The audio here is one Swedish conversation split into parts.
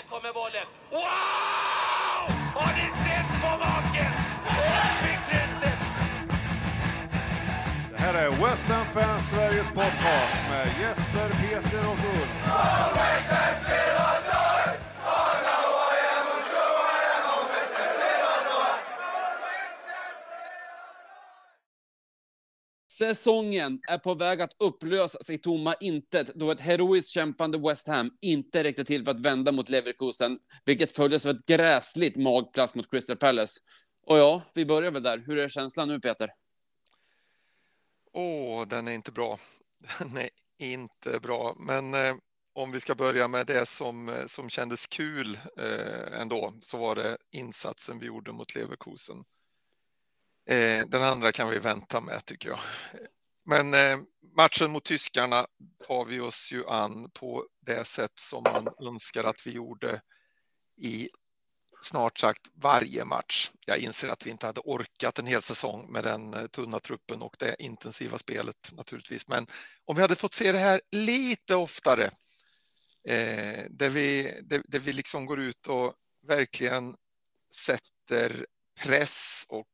Här kommer bollen. Wow! Har ni sett på maken? Det här är West Ham Fans Sveriges podcast med Jesper, Peter och Ulf. Säsongen är på väg att upplösas i tomma intet då ett heroiskt kämpande West Ham inte räckte till för att vända mot Leverkusen, vilket följdes av ett gräsligt magplats mot Crystal Palace. Och ja, vi börjar väl där. Hur är känslan nu, Peter? Den är inte bra. Den är inte bra. Men om vi ska börja med det som kändes kul ändå, så var det insatsen vi gjorde mot Leverkusen. Den andra kan vi vänta med, tycker jag. Men matchen mot tyskarna tar vi oss ju an på det sätt som man önskar att vi gjorde i snart sagt varje match. Jag inser att vi inte hade orkat en hel säsong med den tunna truppen och det intensiva spelet naturligtvis. Men om vi hade fått se det här lite oftare, där vi liksom går ut och verkligen sätter press och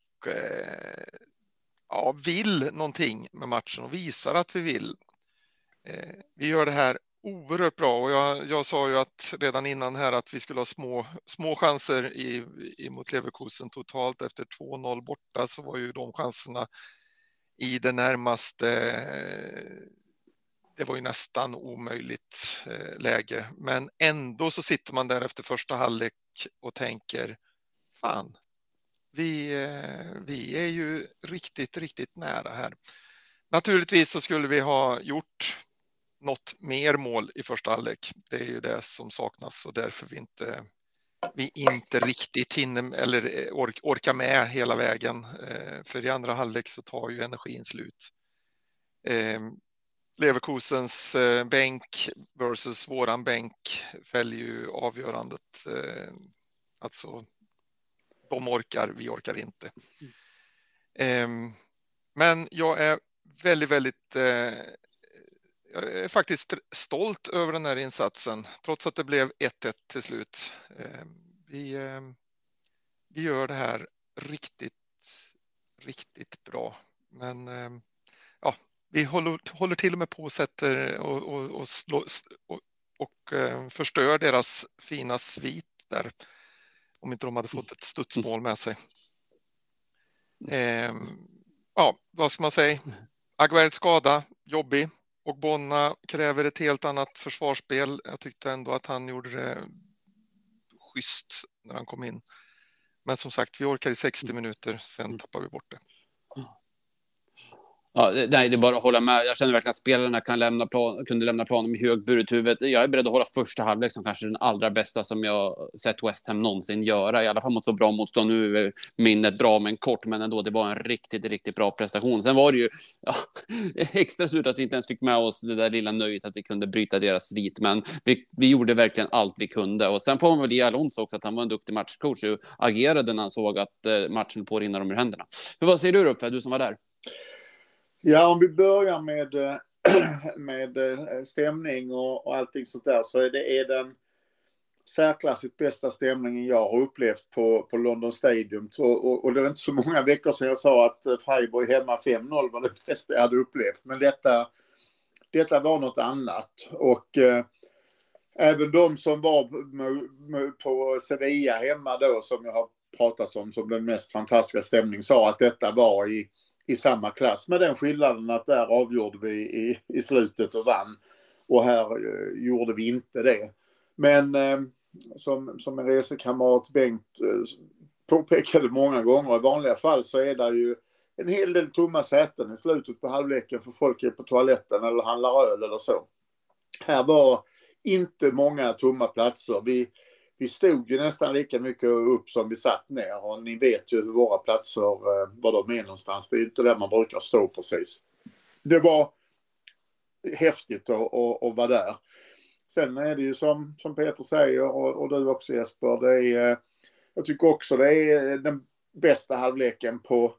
vill någonting med matchen och visar att vi vill. Vi gör det här oerhört bra, och jag sa ju att redan innan här att vi skulle ha små chanser mot Leverkusen totalt efter 2-0 borta, så var ju de chanserna i det närmaste, det var ju nästan omöjligt läge, men ändå så sitter man där efter första halvlek och tänker, fan, vi är ju riktigt nära här. Naturligtvis så skulle vi ha gjort något mer mål i första halvlek. Det är ju det som saknas, och därför vi inte riktigt hinner eller orkar med hela vägen. För i andra halvlek så tar ju energin slut. Leverkusens bänk versus våran bänk fäller ju avgörandet. Alltså, de orkar, vi orkar inte. Men jag är väldigt jag är faktiskt stolt över den här insatsen, trots att det blev 1-1 till slut. Vi gör det här riktigt bra. Men vi håller till och med på och sätter och förstör deras fina svit där. Om inte de hade fått ett studsmål med sig. Vad ska man säga? Aguerd skada, jobbig. Och Bonna kräver ett helt annat försvarsspel. Jag tyckte ändå att han gjorde det schysst när han kom in. Men som sagt, vi orkar i 60 minuter, sen tappar vi bort det. Ja, nej, det är bara att hålla med. Jag känner verkligen att spelarna kunde lämna planen med högburet huvud. Jag är beredd att hålla första halvlek som kanske den allra bästa som jag sett West Ham någonsin göra. I alla fall mot så bra motstånd. Nu är minnet bra men kort, men ändå, det var en riktigt bra prestation. Sen var det ju extra surt att vi inte ens fick med oss det där lilla nöjet att vi kunde bryta deras svit. Men vi gjorde verkligen allt vi kunde. Och sen får man väl ge Alonso också att han var en duktig matchcoach och agerade när han såg att matchen på rinna dem ur händerna. Men vad säger du, Ruffe, du som var där? Ja, om vi börjar med stämning och allting sånt där, så är det den särklassigt bästa stämningen jag har upplevt på London Stadium. Och det var inte så många veckor sedan jag sa att Freiburg hemma 5-0 var det bästa jag hade upplevt. Men detta var något annat. Och även de som var på Sevilla hemma då, som jag har pratat om som den mest fantastiska stämning, sa att detta var i samma klass, med den skillnaden att där avgjorde vi i slutet och vann, och här gjorde vi inte det. Men som en resekamrat Bengt påpekade många gånger, i vanliga fall så är det ju en hel del tomma säten i slutet på halvleken för folk är på toaletten eller handlar öl eller så. Här var inte många tomma platser. Vi stod ju nästan lika mycket upp som vi satt ner, och ni vet ju hur våra platser, var de är någonstans. Det är inte där man brukar stå precis. Det var häftigt att vara där. Sen är det ju som Peter säger, och du också Jesper, jag tycker också det är den bästa halvleken på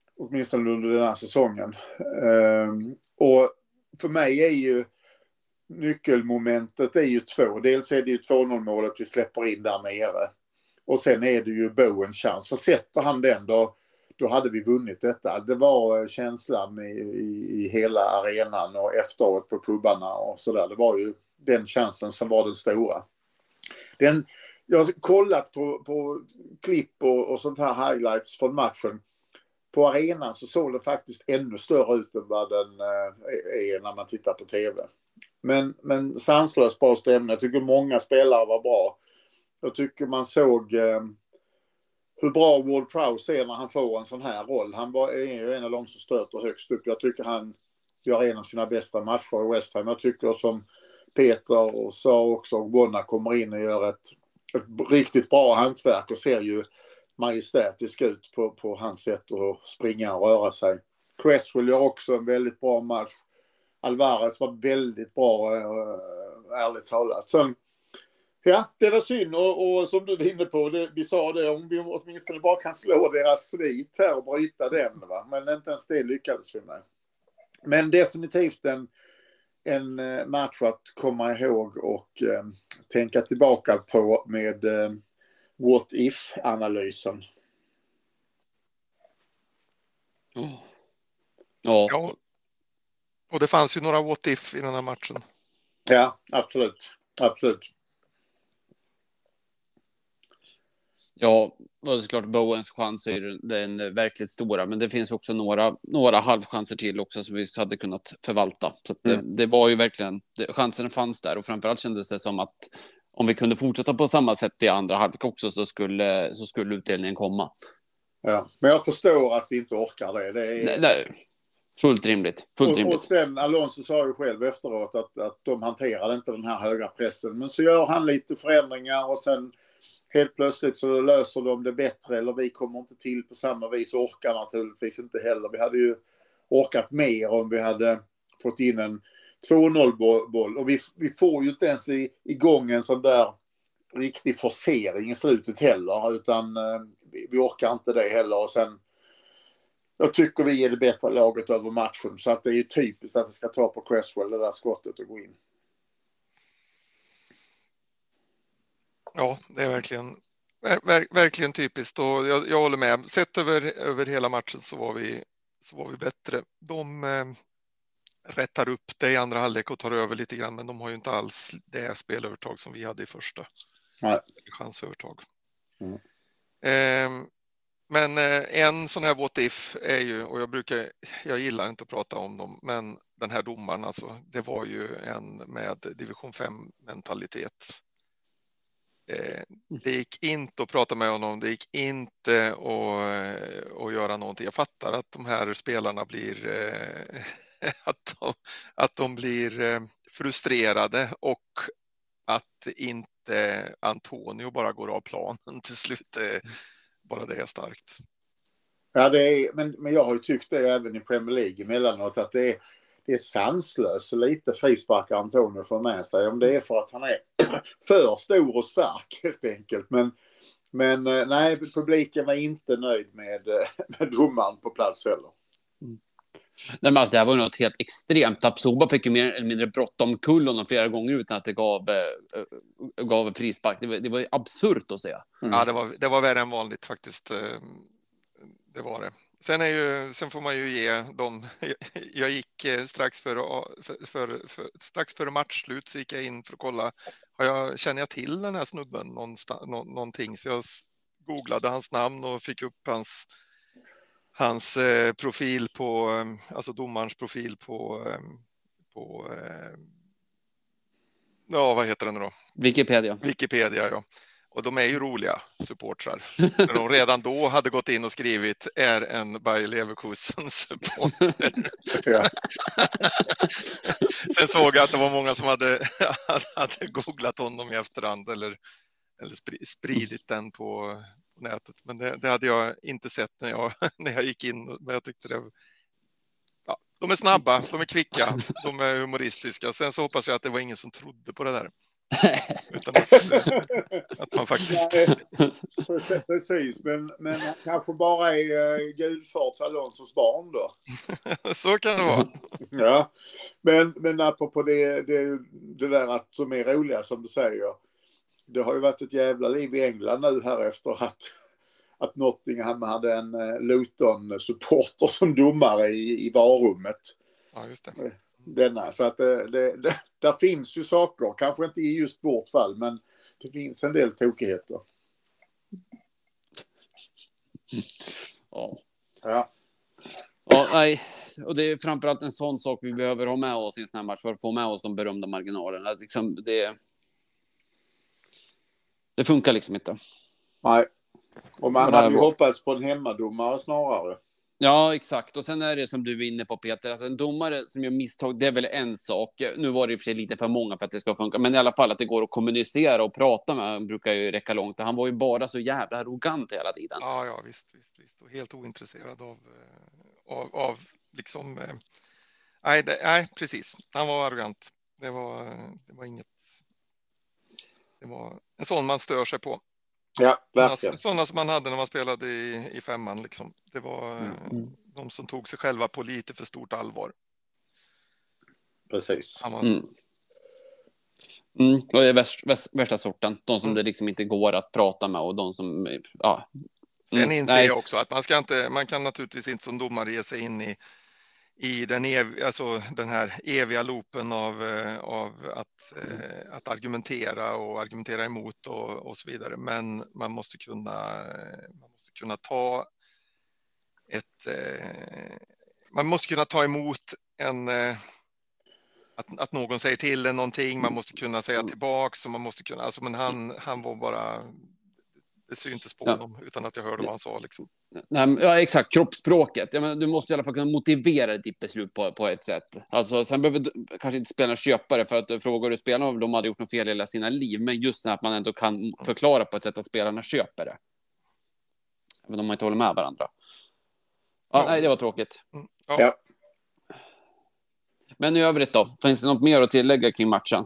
åtminstone under den här säsongen. Och för mig är ju nyckelmomentet är ju två. Dels är det ju 2-0 målet vi släpper in där nere. Och sen är det ju Bowens chans. Så sätter han den då hade vi vunnit detta. Det var känslan i hela arenan och efteråt på pubbarna och sådär. Det var ju den chansen som var den stora. Jag har kollat på klipp och sånt här highlights från matchen. På arenan så såg den faktiskt ännu större ut än vad den är när man tittar på tv. Men sanslöst bra stämning. Jag tycker många spelare var bra. Jag tycker man såg hur bra Ward Prowse är när han får en sån här roll. Han är ju en av de som stöter högst upp. Jag tycker han gör en av sina bästa matcher i West Ham. Jag tycker som Peter och sa också, Gonna kommer in och gör ett riktigt bra hantverk och ser ju majestätisk ut på hans sätt att springa och röra sig. Cresswell gör också en väldigt bra match. Alvarez var väldigt bra, ärligt talat. Sen, ja, det var synd och som du var inne på, vi sa det, om vi åtminstone bara kan slå deras svit här och bryta den, va? Men inte ens det lyckades för mig. Men definitivt en match att komma ihåg och tänka tillbaka på med what if-analysen. Ja, och det fanns ju några what if i den här matchen. Ja, absolut. Ja, och såklart Bowens chans är den verkligt stora, men det finns också några halvchanser till också som vi hade kunnat förvalta. Så att det var ju verkligen, chansen fanns där och framförallt kändes det som att om vi kunde fortsätta på samma sätt i andra halvlek också så skulle utdelningen komma. Ja, men jag förstår att vi inte orkar det. Nej, fullt rimligt. Och sen Alonso sa ju själv efteråt att de hanterade inte den här höga pressen. Men så gör han lite förändringar och sen helt plötsligt så löser de det bättre. Eller vi kommer inte till på samma vis och orkar naturligtvis inte heller. Vi hade ju orkat mer om vi hade fått in en 2-0-boll. Och vi får ju inte ens igång en sån där riktig forcering i slutet heller. Utan vi orkar inte det heller. Och sen jag tycker vi är det bättre laget över matchen. Så att det är ju typiskt att det ska ta på Cresswell det där skottet och gå in. Ja, det är verkligen typiskt och jag håller med. Sett över hela matchen så var vi bättre. De rättar upp det i andra halvlek och tar över lite grann, men de har ju inte alls det spelövertag som vi hade i första. Nej. Chansövertag. Men en sån här what if är ju, och jag gillar inte att prata om dem, men den här domaren alltså, det var ju en med division 5 mentalitet. Det gick inte att prata med honom, det gick inte att göra någonting. Jag fattar att de här spelarna blir att de blir frustrerade och att inte Antonio bara går av planen till slut. Bara det är starkt. Ja, men jag har ju tyckt det även i Premier League emellanåt att det är sanslöst och lite frisparkar Antonio får med sig. Om det är för att han är för stor och stark helt enkelt. Men nej, publiken var inte nöjd med domaren på plats heller. Nej, men alltså, det här var något helt extremt. Absoba fick ju mer eller mindre bråttom kull honom flera gånger utan att det gav frispark. Det var absurt att säga. Ja, det var värre än vanligt faktiskt. Det var det. Sen får man ju ge dem. Jag gick strax före matchslut så gick jag in för att kolla. Känner jag till den här snubben någonting? Så jag googlade hans namn och fick upp hans profil på, alltså domarens profil på ja, vad heter den då? Wikipedia, ja. Och de är ju roliga supportrar. De redan då hade gått in och skrivit är en Bayer Leverkusen supporter. Ja. Sen såg jag att det var många som hade googlat honom i efterhand eller spridit den på nätet. Men det hade jag inte sett när jag gick in. Men jag tyckte de är snabba, de är kvicka, de är humoristiska. Sen så hoppas jag att det var ingen som trodde på det där. Utan att man faktiskt... Nej, precis, men han kanske bara är gudfar till Alonsos barn då. Så kan det vara. Ja, men apropå det där att som är roliga som du säger. Det har ju varit ett jävla liv i England nu här efter att Nottingham hade en Luton-supporter som domare i varummet. Ja, just det. Denna, så att där finns ju saker, kanske inte i just vårt fall, men det finns en del tokigheter. Ja. Ja. Ja, nej. Och det är framförallt en sån sak vi behöver ha med oss i en sån här match för att få med oss de berömda marginalerna. Att liksom det funkar liksom inte. Nej. Och man hade ju hoppats på en hemmadomare snarare. Ja, exakt. Och sen är det som du är inne på, Peter. Alltså en domare som gör misstag, det är väl en sak. Nu var det i och för sig lite för många för att det ska funka. Men i alla fall att det går att kommunicera och prata med brukar ju räcka långt. Han var ju bara så jävla arrogant hela tiden. Ja, visst. Och helt ointresserad av liksom... Nej, precis. Han var arrogant. Det var inget... Det var en sån man stör sig på. Ja, verkligen. Sådana som man hade när man spelade i femman. Liksom. Det var de som tog sig själva på lite för stort allvar. Precis. Och det är värsta sorten. De som det liksom inte går att prata med och de som... Ja. Sen inser jag också att man kan naturligtvis inte som domare ge sig in i den här eviga loopen av att argumentera emot och så vidare. Men man måste kunna ta man måste kunna ta emot att någon säger till en någonting. Man måste kunna säga tillbaks och man måste kunna, men han var bara, det syntes på honom utan att jag hörde vad han sa liksom. Nej, ja, exakt, kroppsspråket. Du måste i alla fall kunna motivera ditt beslut på ett sätt. Alltså, sen behöver kanske inte spelarna köpa det, för att frågar du spelarna om de hade gjort något fel i hela sina liv, men just att man ändå kan förklara på ett sätt att spelarna köper det. Även om man inte håller med varandra. Ja. Nej, det var tråkigt. Ja. Men i övrigt då, finns det något mer att tillägga kring matchen?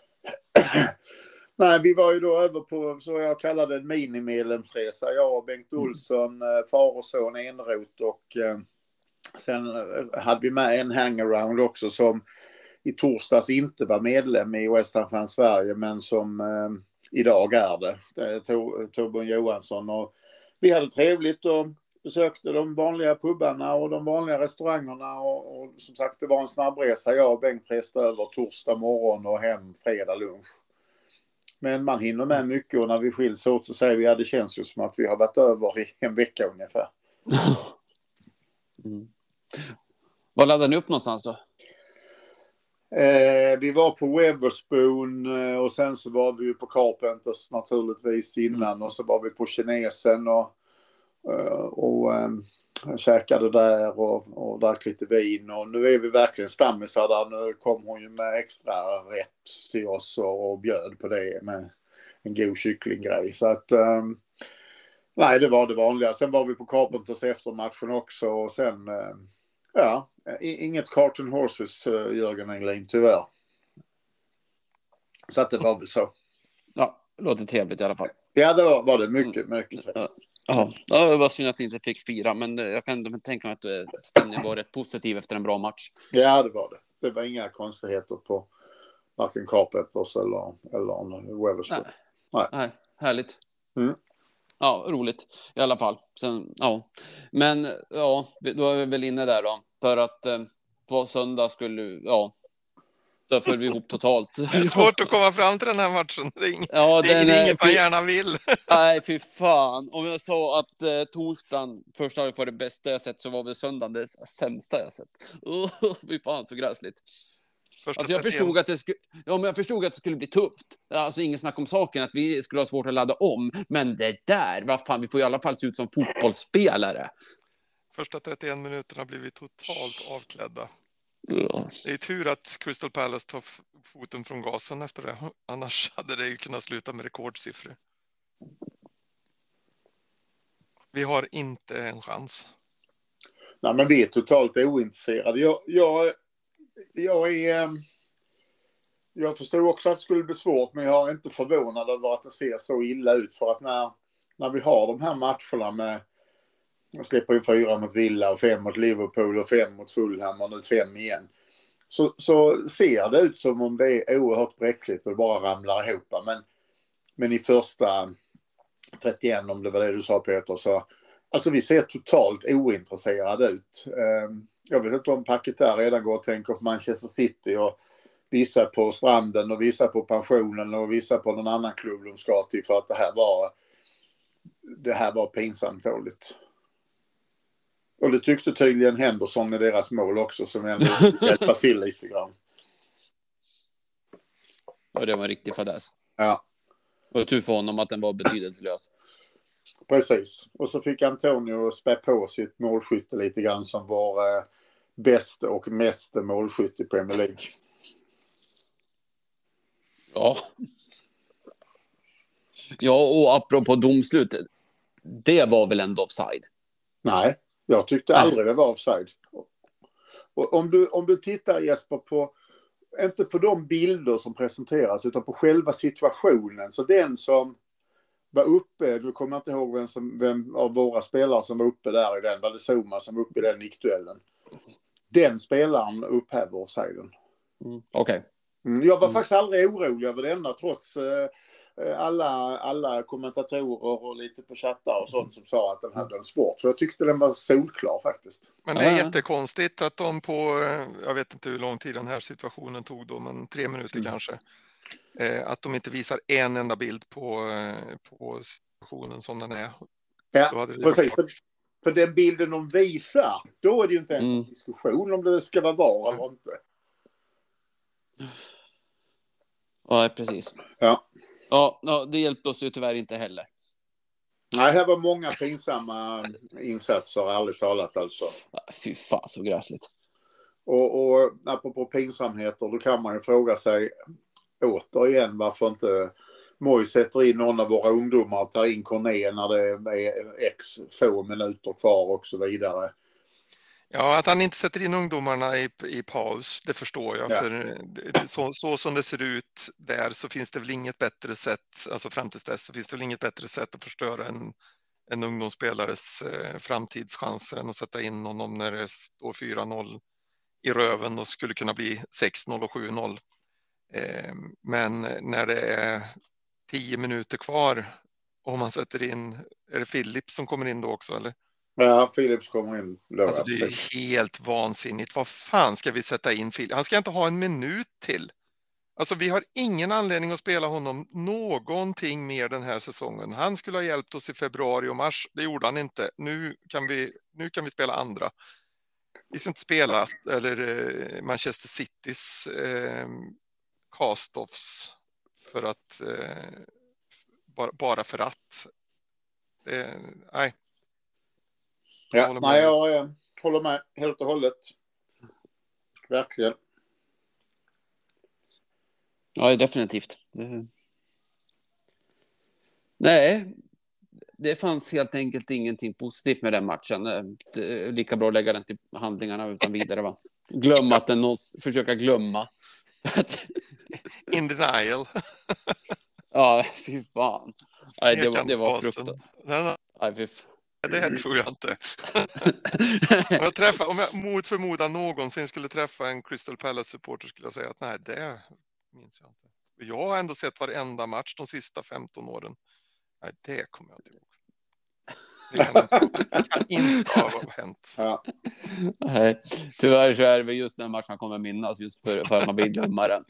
Nej, vi var ju då över på, så jag kallade en minimedlemsresa. Jag och Bengt Olsson, far och son Enroth, och sen hade vi med en hangaround också som i torsdags inte var medlem i West Ham Fans Sverige, men som idag är det. Torbjörn Johansson, och vi hade trevligt och besökte de vanliga pubbarna och de vanliga restaurangerna och som sagt det var en snabbresa. Jag och Bengt reste över torsdag morgon och hem fredag lunch. Men man hinner med mycket, och när vi skiljs åt så säger vi att det känns ju som att vi har varit över i en vecka ungefär. Var laddade ni upp någonstans då? Vi var på Wetherspoon och sen så var vi på Carpenters naturligtvis innan, och så var vi på Kinesen och käkade där och drack lite vin, och nu är vi verkligen stammisar där. Nu kom hon ju med extra rätt till oss och bjöd på det med en god kycklinggrej, så att nej, det var det vanliga. Sen var vi på Carpenters efter matchen också, och sen inget Carton Horses Jörgen Englin tyvärr, så att det var väl så. Ja, det låter trevligt i alla fall. Ja, det var det mycket trevligt. Ja, det var synd att ni inte fick fira, men jag kan inte tänka mig att stämningen var rätt positiv efter en bra match. Ja, det var det. Det var inga konstigheter på varken Carpenters eller Wetherspoon. Nej, härligt. Ja, roligt i alla fall. Sen, men då är vi väl inne där då, för att på söndag skulle då föll vi ihop totalt. Det är svårt att komma fram till den här matchen. Det är inget man gärna vill. Nej, fy fan. Om jag sa att torsdagen första halvlek var det bästa jag sett, så var väl söndagen det sämsta jag sett. Fy fan, så gräsligt. Alltså jag förstod att det skulle bli tufft. Alltså ingen snack om saken, att vi skulle ha svårt att ladda om. Men det där, vad fan, vi får i alla fall se ut som fotbollsspelare. Första 31 minuterna blir vi totalt avklädda. Ja. Det är tur att Crystal Palace tar foten från gasen efter det. Annars hade det ju kunnat sluta med rekordsiffror. Vi har inte en chans. Nej, men vi är totalt ointresserade. Jag förstod också att det skulle bli svårt, men jag är inte förvånad över att det ser så illa ut. För att när vi har de här matcherna med jag släpper in 4 mot Villa och 5 mot Liverpool och 5 mot Fulham och nu 5 igen. Så ser det ut som om det är oerhört bräckligt och bara ramlar ihop. Men i första 31, om det var det du sa Peter, så alltså vi ser totalt ointresserade ut. Jag vet inte om packet där redan går och tänker på Manchester City och vissa på stranden och vissa på pensionen och vissa på någon annan klubb de ska till, för att det här var pinsamt dåligt. Och det tyckte tydligen Henderson i deras mål också, som ändå hjälpa till lite grann. Och det var en riktig fadäs. Ja. Och tur för honom att den var betydelselös. Precis. Och så fick Antonio spä på sitt målskytte lite grann, som var bäst och mest målskytt i Premier League. Ja. Ja, och apropå domslutet. Det var väl ändå offside? Nej, jag tyckte aldrig det var offside. Och om du tittar, Jesper, på inte på de bilder som presenteras utan på själva situationen, så den som var uppe, du kommer inte ihåg vem av våra spelare som var uppe där i den, var det Zuma som var uppe i den nickduellen. Den spelaren upphäver offsiden. Okej. Jag var faktiskt aldrig orolig över denna, trots alla kommentatorer och lite på chattar och sånt som sa att den hade en sport. Så jag tyckte den var solklar faktiskt. Men det är jättekonstigt att de på, jag vet inte hur lång tid den här situationen tog då, men 3 minuter kanske. Att de inte visar en enda bild på situationen som den är. Ja, precis. För den bilden de visar, då är det ju inte ens en diskussion om det ska vara var eller inte. Ja, precis. Ja, det hjälpte oss ju tyvärr inte heller. Nej, här var många pinsamma insatser, ärligt talat alltså. Fy fan, så gräsligt. Och apropå pinsamheter, då kan man ju fråga sig återigen varför inte Moyes sätter in någon av våra ungdomar och tar in Corné när det är x få minuter kvar och så vidare. Ja, att han inte sätter in ungdomarna i paus, det förstår jag. Ja. För så som det ser ut där så finns det väl inget bättre sätt, alltså fram tills dess så finns det väl inget bättre sätt att förstöra en ungdomsspelares framtidschanser än att sätta in honom när det står 4-0 i röven och skulle kunna bli 6-0 och 7-0. Men när det är 10 minuter kvar och man sätter in, är det Philips som kommer in då också eller? Ja, Philips kommer in. Alltså det är helt vansinnigt. Vad fan ska vi sätta in Philips? Han ska inte ha en minut till. Alltså vi har ingen anledning att spela honom någonting mer den här säsongen. Han skulle ha hjälpt oss i februari och mars. Det gjorde han inte. Nu kan vi spela andra. Vi ska inte spela eller Manchester Citys cast-offs för att bara för att. Nej. Jag håller med helt och hållet. Verkligen. Ja, definitivt. Nej, det fanns helt enkelt ingenting positivt med den matchen. Det är lika bra att lägga den till handlingarna utan vidare, va? Glömma att den försöka glömma. In denial. Ja, fy fan. Nej, det var fruktansvärt. Nej, fy fan. Det här tror jag inte. Om jag mot förmodan någonsin skulle träffa en Crystal Palace-supporter skulle jag säga att nej, det minns jag inte. Jag har ändå sett varenda match de sista 15 åren. Nej, det kommer jag inte ihåg. Det kan inte ha hänt. Ja. Nej, tyvärr så är det just den matchen man kommer minnas just för att man blir glömmaren.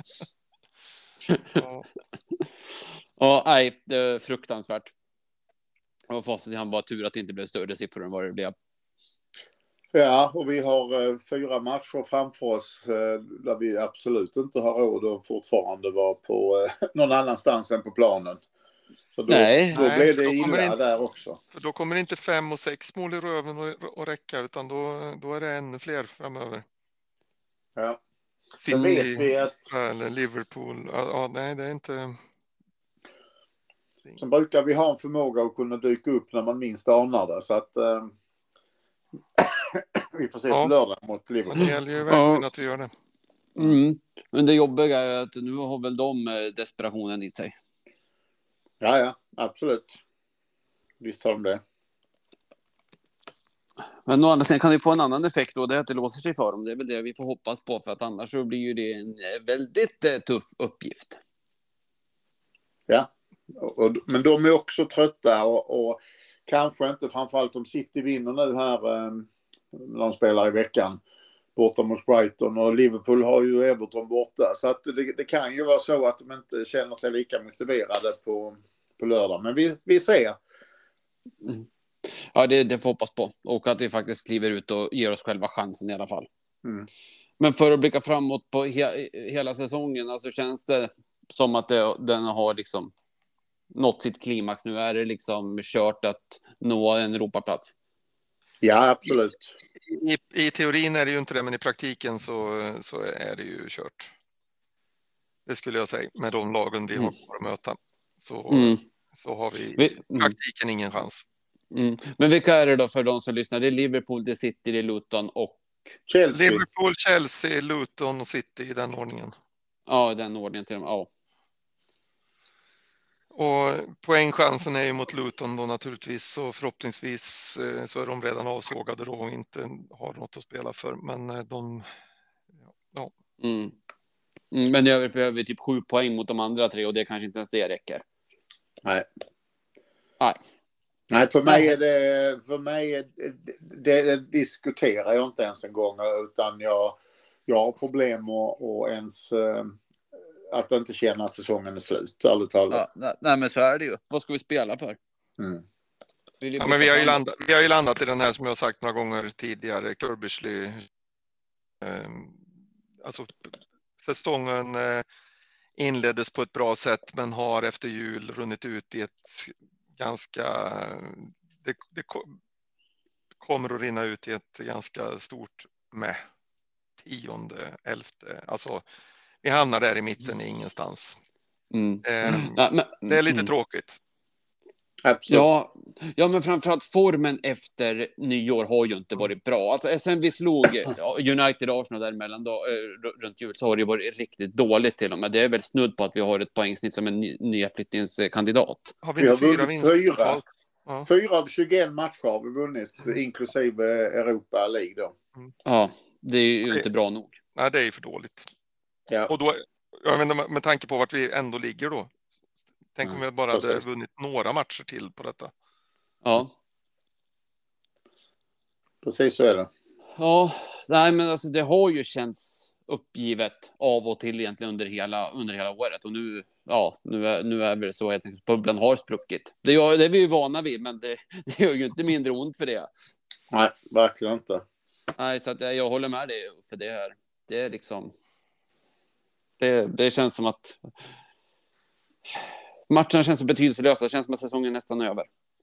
Ja, nej, det är fruktansvärt. Och facit han bara tur att det inte blev större siffror än vad det blev. Ja, och vi har 4 matcher framför oss där vi absolut inte har råd att fortfarande vara på någon annanstans än på planen. Så då blir det illa där också. För då kommer inte 5 och 6 mål i röven att räcka, utan då är det ännu fler framöver. Ja. City, vet vi att eller Liverpool. Ja, nej, det är inte... Sen brukar vi ha en förmåga att kunna dyka upp när man minst anar det. Så att vi får se på lördag mot Liverpool. Det gäller ju verkligen att vi gör det. Men det jobbiga är att nu har väl de desperationen i sig. Ja, absolut. Visst har de det. Men å andra sidan kan det få en annan effekt då, det är att det låser sig för dem. Det är väl det vi får hoppas på, för att annars så blir ju det en väldigt tuff uppgift. Ja, men de är också trötta och kanske inte, framförallt om City vinner nu här när de spelar i veckan borta mot Brighton, och Liverpool har ju Everton borta, så att det kan ju vara så att de inte känner sig lika motiverade på lördag, men vi ser. Ja, det får hoppas på, och att vi faktiskt kliver ut och ger oss själva chansen i alla fall. Men för att blicka framåt på hela säsongen, alltså känns det som att den har liksom nått sitt klimax nu? Är det liksom kört att nå en Europaplats? Ja, absolut. I teorin är det ju inte det, men i praktiken så är det ju kört. Det skulle jag säga, med de lagen vi har att möta. Så har vi i praktiken ingen chans. Men vilka är det då för de som lyssnar? Det är Liverpool, det är City, det är Luton och Chelsea. Liverpool, Chelsea, Luton och City i den ordningen. Ja, den ordningen till dem, ja. Och poängchansen är ju mot Luton då naturligtvis, så förhoppningsvis så är de redan avsågade då och inte har något att spela för, men de ja. Men jag behöver typ 7 poäng mot de andra 3, och det kanske inte ens det räcker. Nej, för mig är det diskuterar jag inte ens en gång, utan jag har problem och ens att inte känna att säsongen är slut, ärligt talat. Nej, men så är det ju. Vad ska vi spela för? Men vi har ju landat i den här som jag har sagt några gånger tidigare, Kirbysley. Alltså säsongen inleddes på ett bra sätt, men har efter jul runnit ut i ett ganska, det kommer att rinna ut i ett ganska stort med 10:e, 11:e, alltså vi hamnar där i mitten i ingenstans. Det är lite tråkigt. Absolut. Ja, men framförallt formen efter nyår har ju inte varit bra. Alltså, sen vi slog United och Arsenal däremellan då, runt jul, så har det varit riktigt dåligt till och med. Det är väl snudd på att vi har ett poängsnitt som en nyflyttningskandidat. Vi har vunnit 4 av 21 matcher har vi vunnit, inklusive Europa League då. Ja, det är ju inte bra nog. Nej, det är ju för dåligt. Ja. Och då, jag menar, med tanke på vart vi ändå ligger då. Tänk om vi bara hade vunnit några matcher till på detta. Ja. Precis så är det. Ja, nej, men alltså det har ju känts uppgivet av och till egentligen under hela året. Och nu är det så att bubblan har spruckit. Det är vi ju vana vid, men det gör ju inte mindre ont för det. Nej, verkligen inte. Nej, så att jag håller med dig för det här. Det är liksom... Det känns som att matcherna känns så betydelselösa. Det känns som att säsongen nästan är över.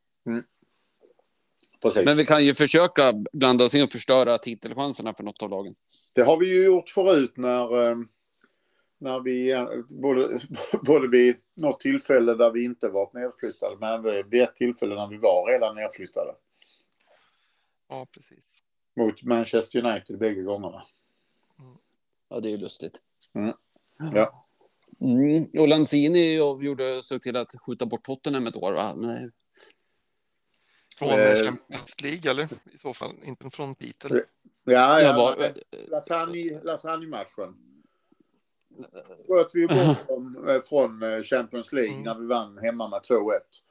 Precis. Men vi kan ju försöka blanda oss in och förstöra titelchanserna för något av lagen. Det har vi ju gjort förut när vi både vid något tillfälle där vi inte varit nedflyttade, men vid ett tillfälle när vi var redan nedflyttade. Ja, precis. Mot Manchester United bägge gångerna. Ja, det är ju lustigt. Ja. Och Lanzini såg till att skjuta bort Tottenham ett år, va? Men... Från Champions League, eller? I så fall, inte från titel. Lasagne-matchen. Sköt vi bort dem från Champions League när vi vann hemma med 2-1.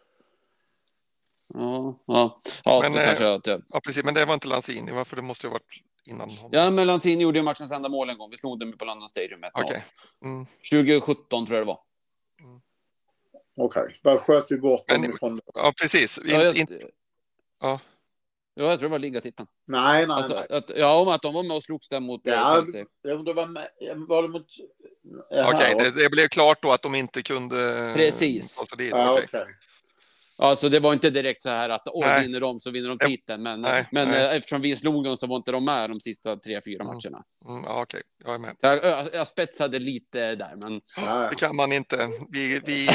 Ja, precis, men det var inte Lanzini, varför det måste ju ha varit innan honom. Ja, men Lanzini gjorde matchens enda mål en gång. Vi slog dem på London Stadium 1-0. Okay. 2017 tror jag det var. Okej. Var sköt vi bort dem ifrån? Ja, precis. Ja, jag tror det var ligatiteln. Nej. Om att de var med och slogs där mot Chelsea. Var det mot... Okej, det blev klart då att de inte kunde... Precis. Okay. Alltså det var inte direkt så här att vinner de så vinner de titeln, men eftersom vi slog dem så var inte de med de sista 3-4 matcherna. Okej, jag är med. Jag spetsade lite där, men... Det kan man inte. Vi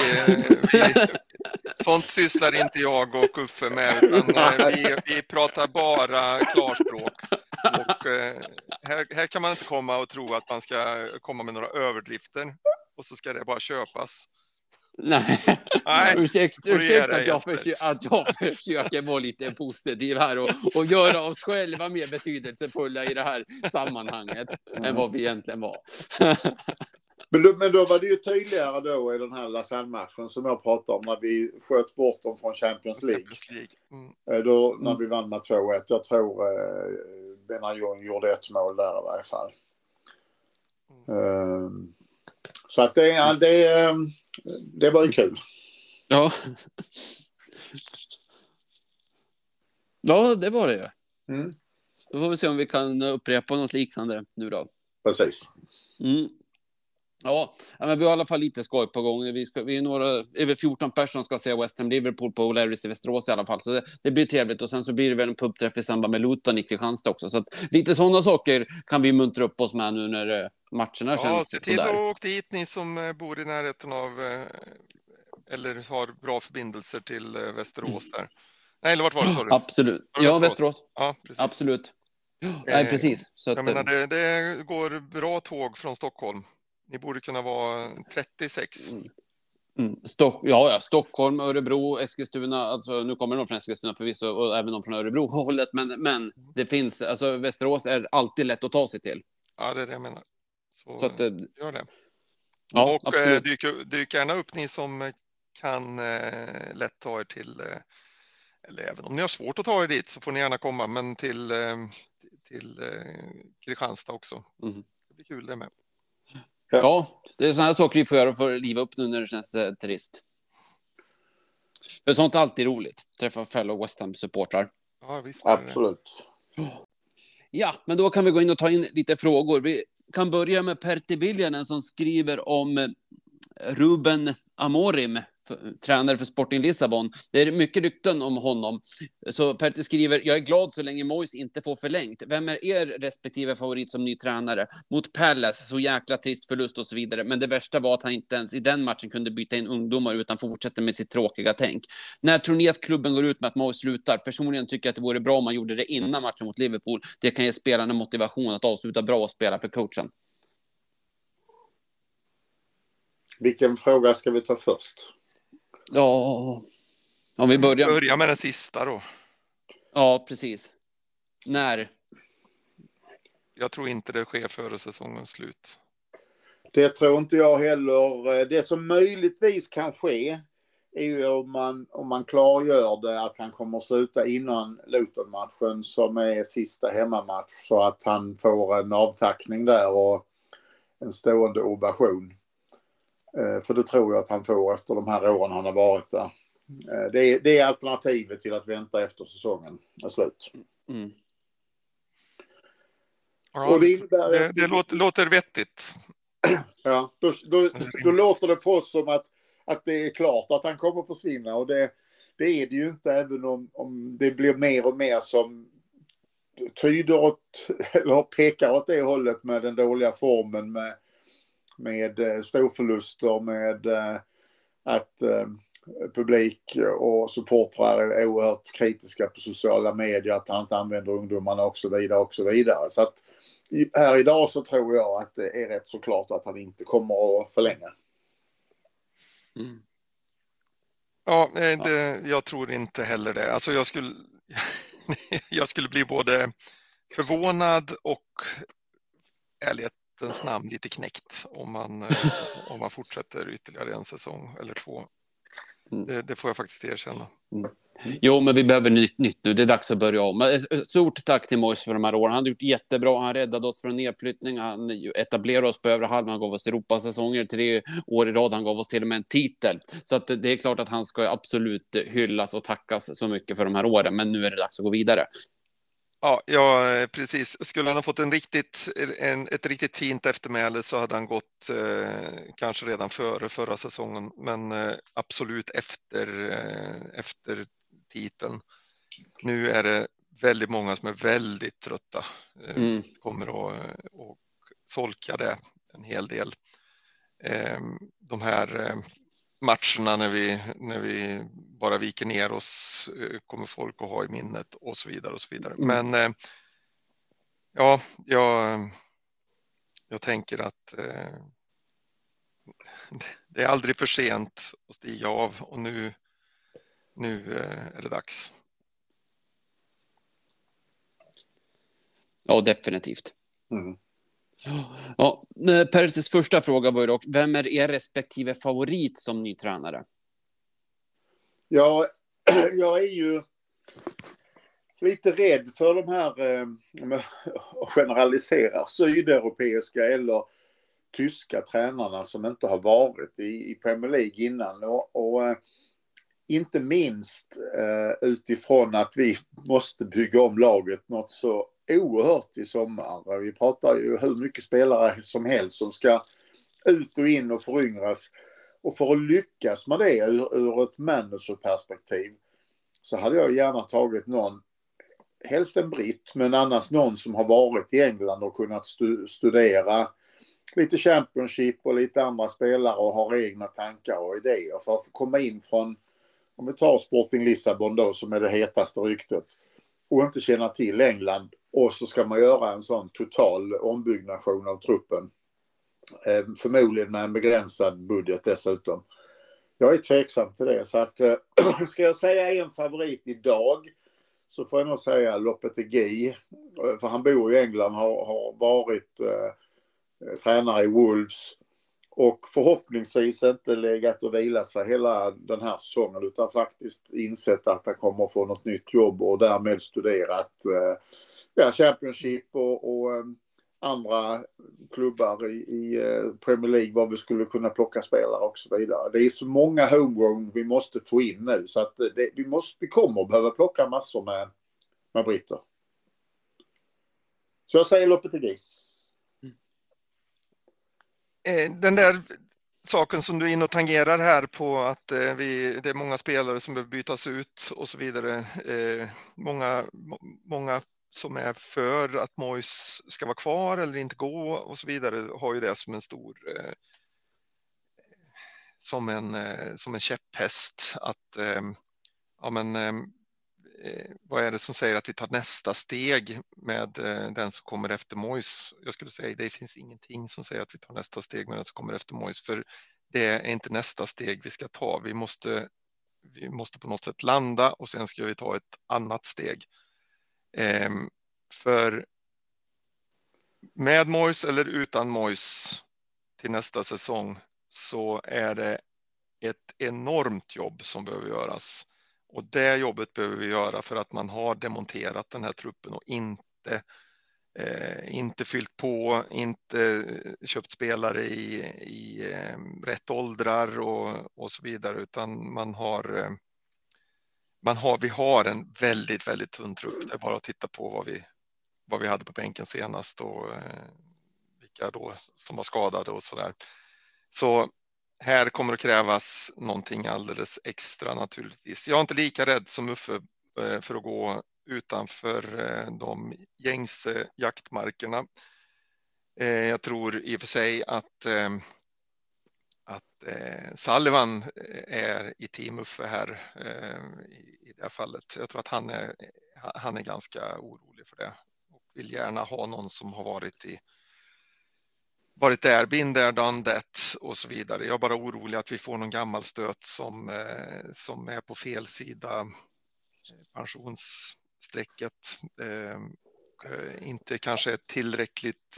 sånt sysslar inte jag och Uffe med, utan vi pratar bara klarspråk. Och här kan man inte komma och tro att man ska komma med några överdrifter och så ska det bara köpas. Nej, ursäkta att jag försöker vara lite positiv här och göra oss själva mer betydelsefulla i det här sammanhanget än vad vi egentligen var. Men då var det ju tydligare då i den här Lausanne-matchen som jag pratade om, när vi sköt bort dem från Champions League. Då, när vi vann med 2-1. Jag tror Benayoun gjorde ett mål där i varje fall. Så att det var ju kul. Ja. Ja, det var det ju. Då får vi se om vi kan upprepa något liknande nu då. Precis. Ja, men vi har i alla fall lite skoj på gång. Vi är några, över 14 personer som ska se West Ham Liverpool på O'Larrys i Västerås i alla fall. Så det blir trevligt. Och sen så blir det väl en pubträff i samband med Luton i Kristianstad också. Så att lite sådana saker kan vi muntra upp oss med nu när matcherna känns sådär. Se till att åka dit, ni som bor i närheten av eller har bra förbindelser till Västerås där. Nej, eller vart var det, sa du? Absolut. Ja, Västerås. Ja, precis. Absolut. Nej, precis. Så jag menar, det går bra tåg från Stockholm. Ni borde kunna vara 36. Stockholm, Örebro, Eskilstuna. Alltså, nu kommer de från Eskilstuna förvisso och även de från Örebro-hållet. Men det finns, alltså Västerås är alltid lätt att ta sig till. Ja, det är det jag menar. Så att, gör det. Ja, och dyk gärna upp ni som kan lätt ta er till, eller även om ni har svårt att ta er dit så får ni gärna komma, men till Kristianstad också. Det blir kul det med. Ja, det är sådana här saker vi får göra för att liva upp nu när det känns trist. För sånt är alltid roligt. Träffa fellow West Ham-supportrar. Ja, visst. Absolut. Ja, men då kan vi gå in och ta in lite frågor. Vi kan börja med Pertti Viljanen som skriver om Ruben Amorim, tränare för Sporting Lissabon. Det är mycket rykten om honom. Så Pertti skriver: jag är glad så länge Moyes inte får förlängt. Vem är er respektive favorit som ny tränare? Mot Palace, så jäkla trist förlust och så vidare. Men det värsta var att han inte ens i den matchen kunde byta in ungdomar utan fortsätta med sitt tråkiga tänk. När tror ni att klubben går ut med att Moyes slutar? Personligen tycker jag att det vore bra om man gjorde det innan matchen mot Liverpool. Det kan ge spelarna motivation att avsluta bra och spela för coachen. Vilken fråga ska vi ta först? Ja, om vi börjar med den sista då. Ja, precis. När? Jag tror inte det sker före säsongens slut. Det tror inte jag heller. Det som möjligtvis kan ske är ju om man klargör det att han kommer att sluta innan Luton-matchen som är sista hemmamatch, så att han får en avtackning där och en stående ovation. För det tror jag att han får efter de här åren han har varit där. Det är alternativet till att vänta efter säsongen är slut. Ja, och det låter vettigt. Ja, då låter det på oss som att det är klart att han kommer försvinna. Och det är det ju inte, även om det blir mer och mer som tyder åt, eller pekar åt det hållet med den dåliga formen, med storförluster, med att publik och supportrar är oerhört kritiska på sociala medier, att han inte använder ungdomarna och så vidare och så vidare. Så att här idag så tror jag att det är rätt så klart att han inte kommer att förlänga. Ja, jag tror inte heller det. Alltså jag skulle bli både förvånad och ärlighetens namn lite knäckt om man fortsätter ytterligare en säsong eller två. Det får jag faktiskt erkänna. Jo, men vi behöver nytt nu. Det är dags att börja om. Stort tack till Moyes för de här åren. Han har gjort jättebra. Han räddade oss från nedflyttning. Han etablerade oss på övre halvan. Han gav oss Europasäsonger 3 år i rad. Han gav oss till och med en titel. Så att det är klart att han ska absolut hyllas och tackas så mycket för de här åren. Men nu är det dags att gå vidare. Ja, precis. Skulle han ha fått ett riktigt fint eftermäle så hade han gått kanske redan före förra säsongen, men absolut efter titeln. Nu är det väldigt många som är väldigt trötta. Kommer att solka det en hel del. De här matcherna när vi bara viker ner oss kommer folk att ha i minnet och så vidare och så vidare. Men Ja, jag tänker att det är aldrig för sent att stiga av, och nu är det dags. Ja, definitivt. Mm. Ja, Peres första fråga var ju dock, vem är er respektive favorit som ny tränare? Ja, jag är ju lite rädd för de här, generaliserar, sydeuropeiska eller tyska tränarna som inte har varit i Premier League innan. Och inte minst utifrån att vi måste bygga om laget något så oerhört i sommar. Vi pratar ju hur mycket spelare som helst som ska ut och in och föryngras. Och för att lyckas med det ur ett managerperspektiv så hade jag gärna tagit någon, helst en britt, men annars någon som har varit i England och kunnat studera lite Championship och lite andra spelare och har egna tankar och idéer. För att få komma in från, om vi tar Sporting Lissabon då, som är det hetaste ryktet, och inte känna till England, och så ska man göra en sån total ombyggnation av truppen. Förmodligen med en begränsad budget dessutom. Jag är tveksam till det, så att ska jag säga en favorit idag så får jag nog säga Lopetegui, för han bor i England, har varit tränare i Wolves och förhoppningsvis inte legat och vilat sig hela den här säsongen, utan faktiskt insett att han kommer att få något nytt jobb och därmed studerat Championship och andra klubbar i Premier League, var vi skulle kunna plocka spelare och så vidare. Det är så många homegrown vi måste få in nu, så att vi kommer att behöva plocka massor med britter. Så jag säger Lopetegui. Den där saken som du är inne och tangerar här på, att det är många spelare som behöver bytas ut och så vidare. Många som är för att Moyes ska vara kvar eller inte gå och så vidare har ju det som en stor som en käpphäst, att vad är det som säger att vi tar nästa steg med den som kommer efter Moyes? Jag skulle säga det finns ingenting som säger att vi tar nästa steg med den som kommer efter Moyes, för det är inte nästa steg vi ska ta. Vi måste på något sätt landa och sen ska vi ta ett annat steg. För med Moyes eller utan Moyes till nästa säsong så är det ett enormt jobb som behöver göras. Och det jobbet behöver vi göra för att man har demonterat den här truppen och inte fyllt på, inte köpt spelare i rätt åldrar och så vidare, utan vi har en väldigt, väldigt tunn trupp. Det är bara att titta på vad vi hade på bänken senast och vilka då som var skadade och sådär. Så här kommer att krävas någonting alldeles extra naturligtvis. Jag är inte lika rädd som Uffe för att gå utanför de gängse jaktmarkerna. Jag tror i och för sig att Sullivan är i team Uffe här i det här fallet. Jag tror att han är ganska orolig för det och vill gärna ha någon som har varit där, been there, done that och så vidare. Jag är bara orolig att vi får någon gammal stöt som är på fel sida pensionsstrecket. Inte kanske tillräckligt.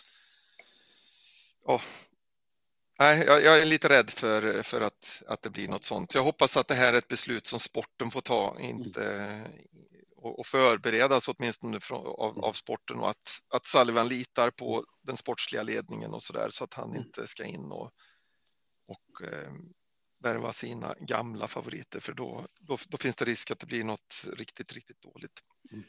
Nej, jag är lite rädd för att det blir något sånt. Jag hoppas att det här är ett beslut som sporten får ta, och förberedas åtminstone av sporten, och att Sullivan litar på den sportsliga ledningen och sådär, så att han inte ska in och värva sina gamla favoriter, för då finns det risk att det blir något riktigt, riktigt dåligt.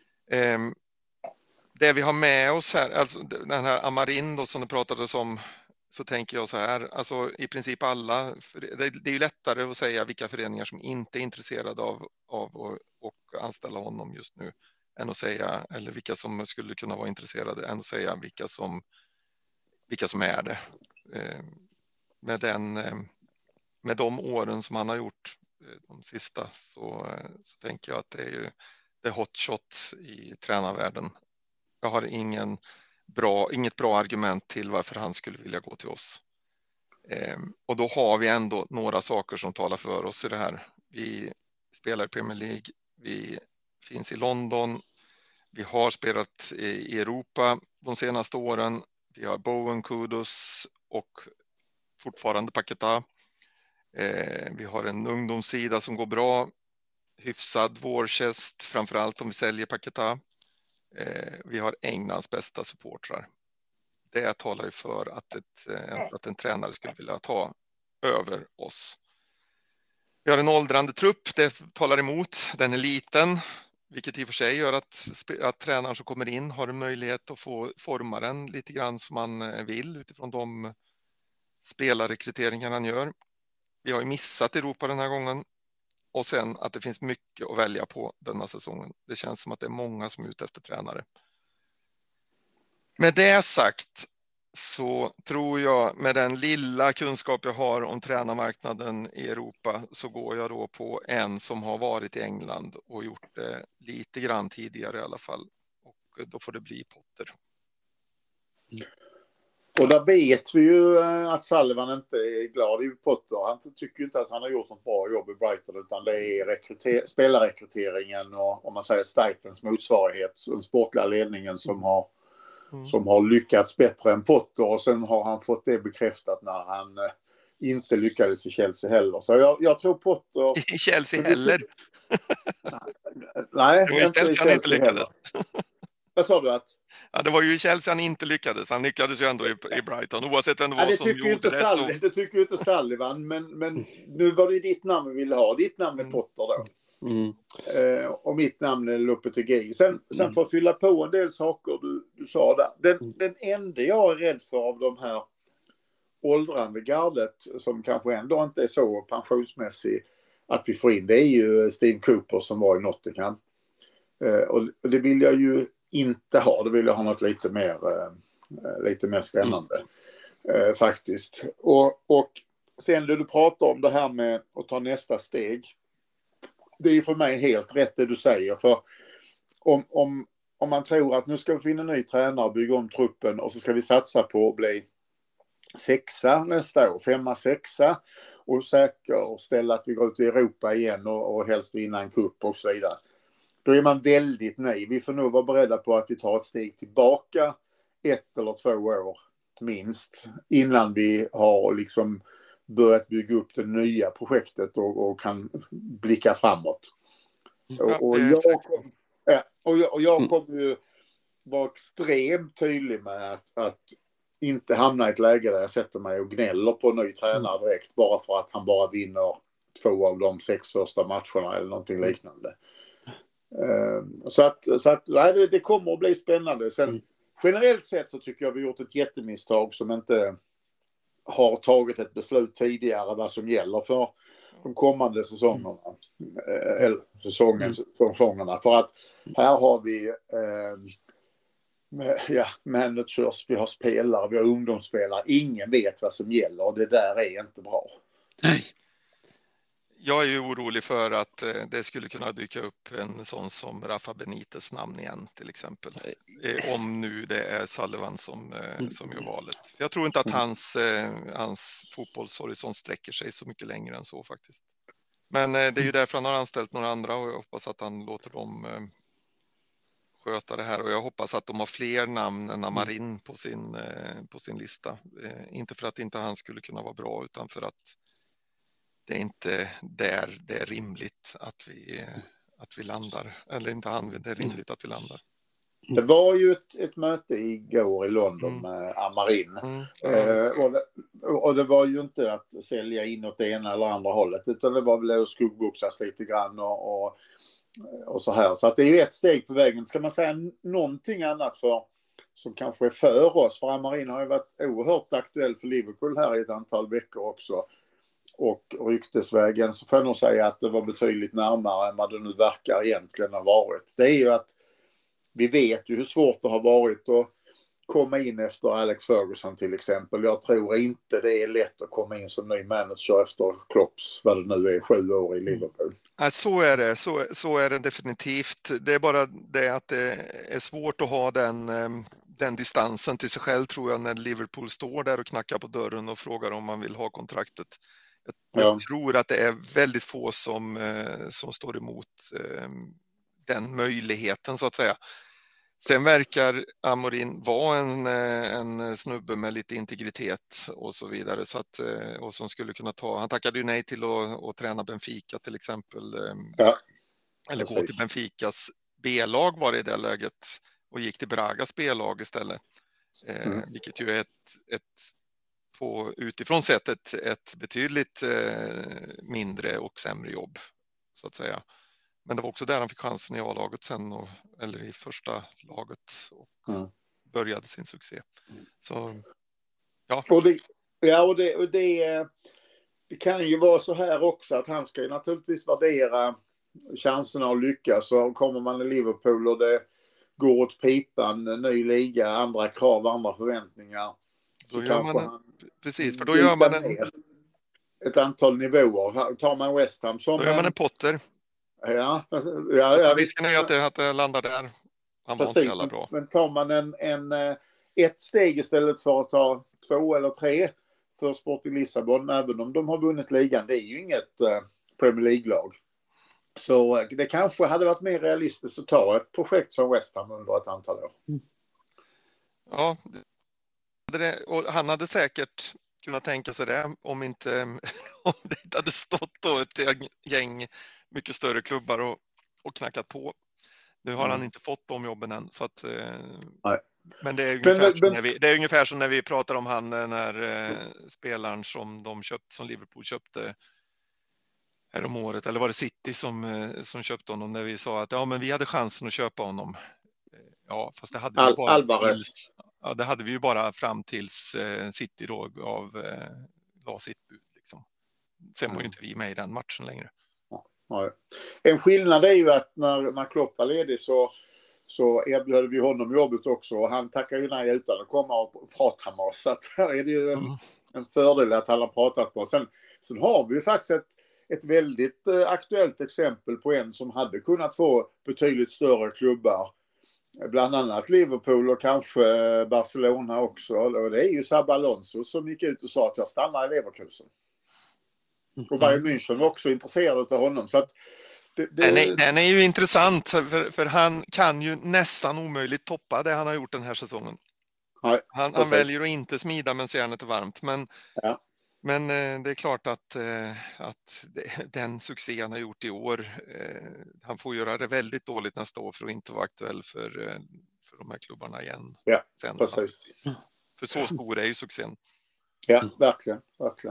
Det vi har med oss här, alltså den här Amarin då, som det pratades om, så tänker jag så här, alltså i princip alla, det är ju lättare att säga vilka föreningar som inte är intresserade av att anställa honom just nu än att säga, eller vilka som skulle kunna vara intresserade, än att säga vilka som är det. Med de åren som han har gjort de sista, så tänker jag att det är hotshot i tränarvärlden Jag har inget bra argument till varför han skulle vilja gå till oss. Och då har vi ändå några saker som talar för oss i det här. Vi spelar i Premier League, vi finns i London, vi har spelat i Europa de senaste åren. Vi har Bowen, Kudus och fortfarande Paquetá. Vi har en ungdomssida som går bra. Hyfsad vårchest, framförallt om vi säljer Paquetá. Vi har Englands bästa supportrar. Det talar ju för att en tränare skulle vilja ta över oss. Vi har en åldrande trupp, det talar emot. Den är liten, vilket i och för sig gör att tränaren som kommer in har en möjlighet att få forma den lite grann som man vill utifrån de spelarrekryteringar han gör. Vi har ju missat Europa den här gången. Och sen att det finns mycket att välja på denna säsongen. Det känns som att det är många som är ute efter tränare. Med det sagt så tror jag, med den lilla kunskap jag har om tränarmarknaden i Europa, så går jag då på en som har varit i England och gjort det lite grann tidigare i alla fall. Och då får det bli Potter. Och där vet vi ju att Sullivan inte är glad i Potter. Han tycker ju inte att han har gjort något bra jobb i Brighton, utan det är spelarrekryteringen och, om man säger, Stitens motsvarighet, den sportliga ledningen som har lyckats bättre än Potter, och sen har han fått det bekräftat när han inte lyckades i Chelsea heller. Så jag tror Potter... I Chelsea heller? Nej, det var inte i Chelsea heller. Vad sa du att? Ja, det var ju i Chelsea han inte lyckades. Han lyckades ju ändå i Brighton, oavsett vem det var det som gjorde gjorde det. Det tycker ju inte Sullivan, men nu var det ju ditt namn vi ville ha. Ditt namn är Potter då. Och mitt namn är Lopetegui. Sen för att fylla på en del saker du sa där. Den enda jag är rädd för av de här åldrande gardet, som kanske ändå inte är så pensionsmässig att vi får in, det är ju Steve Cooper som var i Nottingham. Och det vill jag ju inte ha. Det vill jag ha något lite mer spännande faktiskt. Och sen du pratar om det här med att ta nästa steg. Det är för mig helt rätt det du säger. För om man tror att nu ska vi finna en ny tränare och bygga om truppen, och så ska vi satsa på att bli 6:a nästa år, 5:a, 6:a, och säkerställa att vi går ut i Europa igen och helst vinna en cup och så vidare. Då är man väldigt naiv. Vi får nog vara beredda på att vi tar ett steg tillbaka 1 eller 2 år minst, innan vi har liksom börjat bygga upp det nya projektet och kan blicka framåt. Jag kommer ju vara extremt tydlig med att inte hamna i ett läge där jag sätter mig och gnäller på en ny tränare direkt bara för att han bara vinner 2 av de 6 första matcherna eller någonting liknande. Så att nej, det kommer att bli spännande. Sen generellt sett så tycker jag vi har gjort ett jättemisstag som inte har tagit ett beslut tidigare vad som gäller för de kommande säsongerna. Säsongerna. För att här har vi managers, vi har spelare, vi har ungdomsspelare. Ingen vet vad som gäller, och det där är inte bra. Nej. Jag är ju orolig för att det skulle kunna dyka upp en sån som Rafa Benitez namn igen till exempel. Om nu det är Sullivan som gör valet. Jag tror inte att hans fotbollshorisont sträcker sig så mycket längre än så faktiskt. Men det är ju därför han har anställt några andra, och jag hoppas att han låter dem sköta det här. Och jag hoppas att de har fler namn än Amarin på sin lista. Inte för att inte han skulle kunna vara bra, utan för att det är inte där det är rimligt att vi landar. Eller inte det är rimligt att vi landar. Det var ju ett möte igår i London med Amarin. Och det var ju inte att sälja in åt det ena eller andra hållet, utan det var väl att skuggboxas lite grann och så här. Så att det är ju ett steg på vägen. Ska man säga någonting annat som kanske är för oss? För Amarin har ju varit oerhört aktuell för Liverpool här i ett antal veckor också. Och ryktesvägen så får jag nog säga att det var betydligt närmare än vad det nu verkar egentligen ha varit. Det är ju att vi vet ju hur svårt det har varit att komma in efter Alex Ferguson till exempel. Jag tror inte det är lätt att komma in som ny manager efter Klopps, vad det nu är, 7 år i Liverpool. Ja, så är det. Så är det definitivt. Det är bara det att det är svårt att ha den distansen till sig själv, tror jag, när Liverpool står där och knackar på dörren och frågar om man vill ha kontraktet. Jag tror att det är väldigt få som står emot den möjligheten, så att säga. Sen verkar Amorim vara en snubbe med lite integritet och så vidare, så att, och som skulle kunna han tackade ju nej till att träna Benfica till exempel, eller gå till Benficas B-lag var det i det läget, och gick till Bragas B-lag istället, vilket ju är utifrån sett ett betydligt mindre och sämre jobb, så att säga. Men det var också där han fick chansen i A-laget sen, eller i första laget, och började sin succé. Så, ja. Och det kan ju vara så här också, att han ska ju naturligtvis värdera chanserna att lyckas. Så kommer man i Liverpool och det går åt pipan, ny liga, andra krav, andra förväntningar. Då gör man precis, för då gör man ett antal nivåer. Tar man West Ham som... Då gör man en Potter. Ja. Risken är ju att det landar där. Han var inte så jävla bra. Men tar man ett steg istället för att ta 2 eller 3 för Sporting Lissabon, även om de har vunnit ligan, det är ju inget Premier League-lag. Så det kanske hade varit mer realistiskt att ta ett projekt som West Ham under ett antal år. Ja, och han hade säkert kunnat tänka sig det om det inte hade stått då ett gäng mycket större klubbar och knackat på. Nu har han inte fått de jobben än, så att, men det är ungefär som när vi pratar om han, när spelaren som Liverpool köpte här om året, eller var det City som köpte honom, när vi sa att men vi hade chansen att köpa honom. Ja, fast det hade vi bara det hade vi ju bara fram tills City då la sitt bud liksom. Sen var ju inte vi med i den matchen längre. Ja. En skillnad är ju att när Klopp var ledig så erbjöd vi honom jobbet också, och han tackar ju nej utan att komma och prata med oss. Så att här är det ju en fördel att han har pratat med oss. Sen har vi ju faktiskt ett väldigt aktuellt exempel på en som hade kunnat få betydligt större klubbar. Bland annat Liverpool och kanske Barcelona också. Och det är ju Xabi Alonso som gick ut och sa att jag stannar i Leverkusen. Och Bayern München var också intresserad av honom. Så att den är ju intressant, för han kan ju nästan omöjligt toppa det han har gjort den här säsongen. Nej, han väljer att inte smida men järnet är varmt. Men det är klart att den succé han har gjort i år, han får göra det väldigt dåligt nästa år för att inte vara aktuell för de här klubbarna igen. Ja, sen, precis. För så stor är ju succén. Ja, verkligen.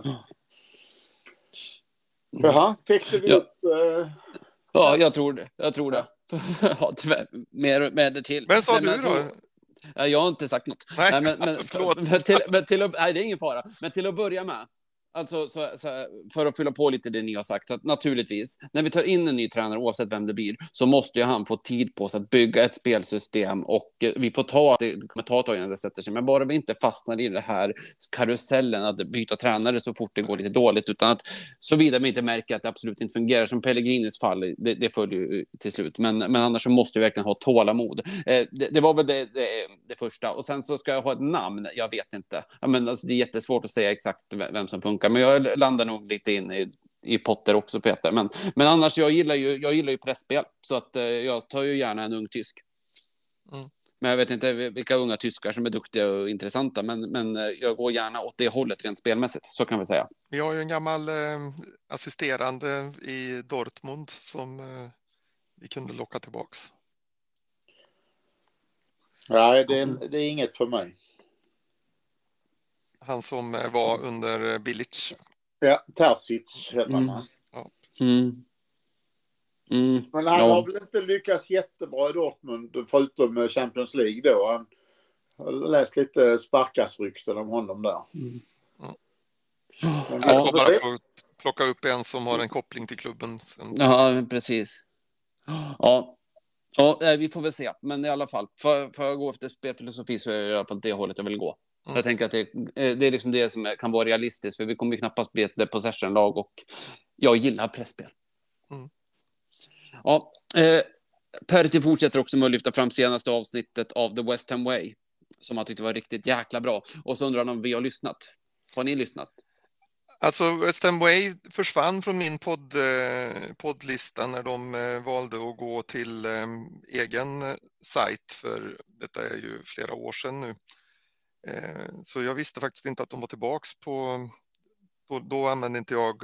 Jaha, täckte vi upp... Ja, jag tror det. Ja, mer det till. Men sa du då? Jag har inte sagt något. Nej, men nej, det är ingen fara. Men till att börja med, alltså, så för att fylla på lite det ni har sagt, så att naturligtvis, när vi tar in en ny tränare, oavsett vem det blir, så måste ju han få tid på sig att bygga ett spelsystem, och vi får det kommer ta ett tag innan det sätter sig, men bara vi inte fastnar i det här karusellen att byta tränare så fort det går lite dåligt, utan att såvida vi inte märker att det absolut inte fungerar, som Pellegrinis fall, det följer ju till slut, men annars så måste vi verkligen ha tålamod. Det var väl det första, och sen så ska jag ha ett namn, jag vet inte. Alltså, det är jättesvårt att säga exakt vem som funkar. Men jag landar nog lite in i Potter också, Peter. Men annars, jag gillar ju pressspel. Så att jag tar ju gärna en ung tysk. Men jag vet inte vilka unga tyskar som är duktiga och intressanta. Men jag går gärna åt det hållet rent spelmässigt. Så kan vi säga. Vi har ju en gammal assisterande i Dortmund som vi kunde locka tillbaks. Nej, det är inget för mig. Han som var under Bilic. Ja, Terzic heter han. Ja. Men han har väl inte lyckats jättebra i Dortmund, förutom Champions League då. Han har läst lite sparkasrykten om honom där. Han kommer bara att plocka upp en som har en koppling till klubben. Ja, precis. Ja. Ja, vi får väl se. Men i alla fall, för att gå efter spelfilosofi så är det i alla fall det hållet jag vill gå. Jag tänker att det är liksom det som kan vara realistiskt. För vi kommer ju knappast bli ett possession-lag och jag gillar pressspel. Ja, Percy fortsätter också med att lyfta fram senaste avsnittet av The West Ham Way. Som han tyckte var riktigt jäkla bra. Och så undrar han om vi har lyssnat. Har ni lyssnat? Alltså West Ham Way försvann från min poddlista när de valde att gå till egen sajt, för detta är ju flera år sedan nu. Så jag visste faktiskt inte att de var tillbaks på, då använde inte jag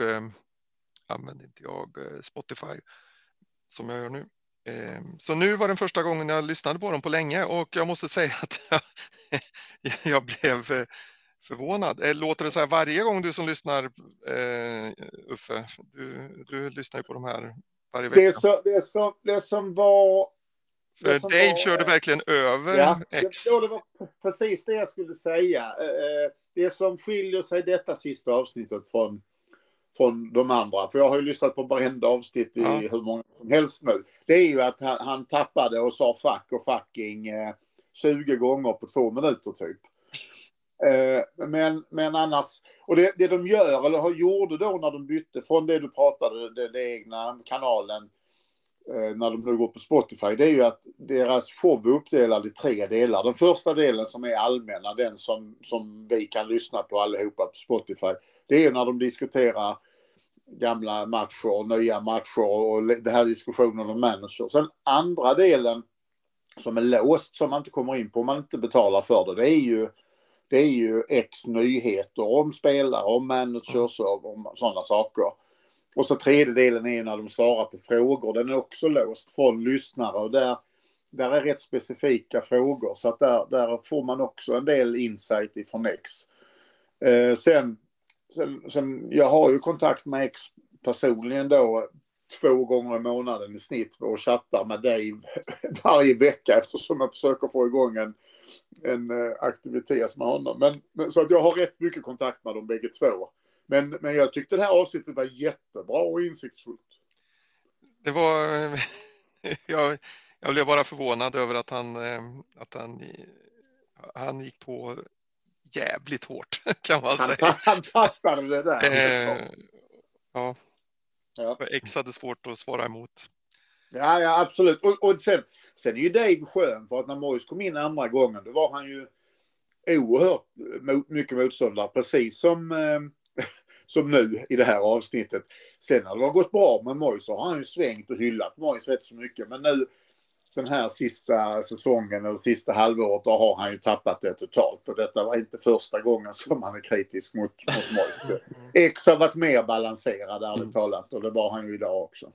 Spotify som jag gör nu. Så nu var den första gången jag lyssnade på dem på länge och jag måste säga att jag blev förvånad. Låter det så här varje gång du som lyssnar, Uffe? Du lyssnar ju på de här varje vecka. Det som var... För Dave körde verkligen över X. Det var precis det jag skulle säga. Det som skiljer sig detta sista avsnittet från de andra, för jag har ju lyssnat på varenda avsnitt i hur många som helst nu, det är ju att han tappade och sa fuck och fucking 20 gånger på 2 minuter typ. Men annars, och det de gör eller gjorde då när de bytte från det du pratade, den egna kanalen, när de nu går på Spotify, det är ju att deras show är uppdelad i 3 delar. Den första delen som är allmänna, den som vi kan lyssna på allihopa på Spotify, det är ju när de diskuterar gamla matcher, nya matcher och det här diskussionen om manager. Sen andra delen som är låst, som man inte kommer in på om man inte betalar för det är ju X nyheter om spelare, om managers och om sådana saker. Och så tredje delen är när de svarar på frågor. Den är också låst från lyssnare och där är rätt specifika frågor. Så att där får man också en del insight ifrån X. Sen jag har ju kontakt med X personligen då 2 gånger i månaden i snitt och chattar med Dave varje vecka eftersom jag försöker få igång en aktivitet med honom. Men så att jag har rätt mycket kontakt med dem bägge två. Men jag tyckte det här avsnittet var jättebra och insiktsfullt. Det var... jag blev bara förvånad över att han gick på jävligt hårt, kan man säga. Han fattade det där. Ja. X hade svårt att svara emot. Ja, absolut. Och sen är ju Dave skön, för att när Mois kom in andra gången, då var han ju oerhört mycket motståndare, precis som nu i det här avsnittet. Sen när det har gått bra med Mois så har han ju svängt och hyllat Mois rätt så mycket. Men nu den här sista säsongen eller sista halvåret, då har han ju tappat det totalt. Och detta var inte första gången som han är kritisk mot Mois. X har varit mer balanserad, ärligt talat, och det var han ju idag också.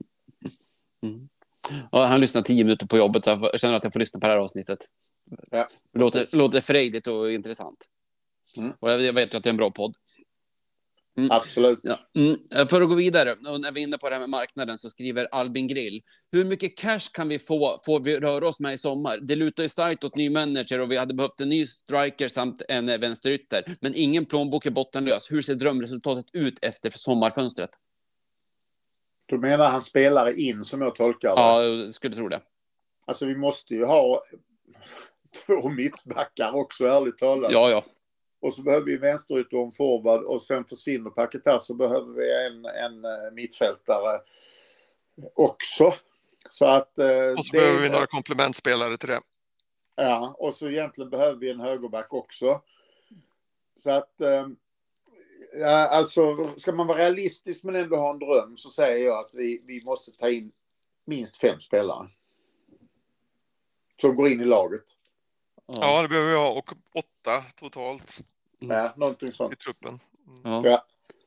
Ja, han lyssnar 10 minuter på jobbet, så jag känner att jag får lyssna på det här avsnittet. Ja, låter frejdigt och intressant. Och jag vet att det är en bra podd. Absolut. Ja. För att gå vidare, och när vi är inne på det här med marknaden, så skriver Albin Grill: hur mycket cash kan vi får vi röra oss med i sommar? Det lutar ju starkt åt ny manager och vi hade behövt en ny striker samt en vänsterytter, men ingen plånbok är bottenlös. Hur ser drömresultatet ut efter sommarfönstret? Du menar han spelare in, som jag tolkar det? Ja, jag skulle tro det. Alltså vi måste ju ha 2 mittbackar också, ärligt talat. Ja. Och så behöver vi vänsterytter och en forward, och sen försvinner Paquetá, så behöver vi en mittfältare också. Så att, och så behöver vi några komplementspelare till det. Ja, och så egentligen behöver vi en högerback också. Så att, alltså ska man vara realistisk men ändå ha en dröm, så säger jag att vi måste ta in minst 5 spelare som går in i laget. Ja, det behöver vi ha, och 8 totalt. Ja, någonting sånt. I truppen. Ja.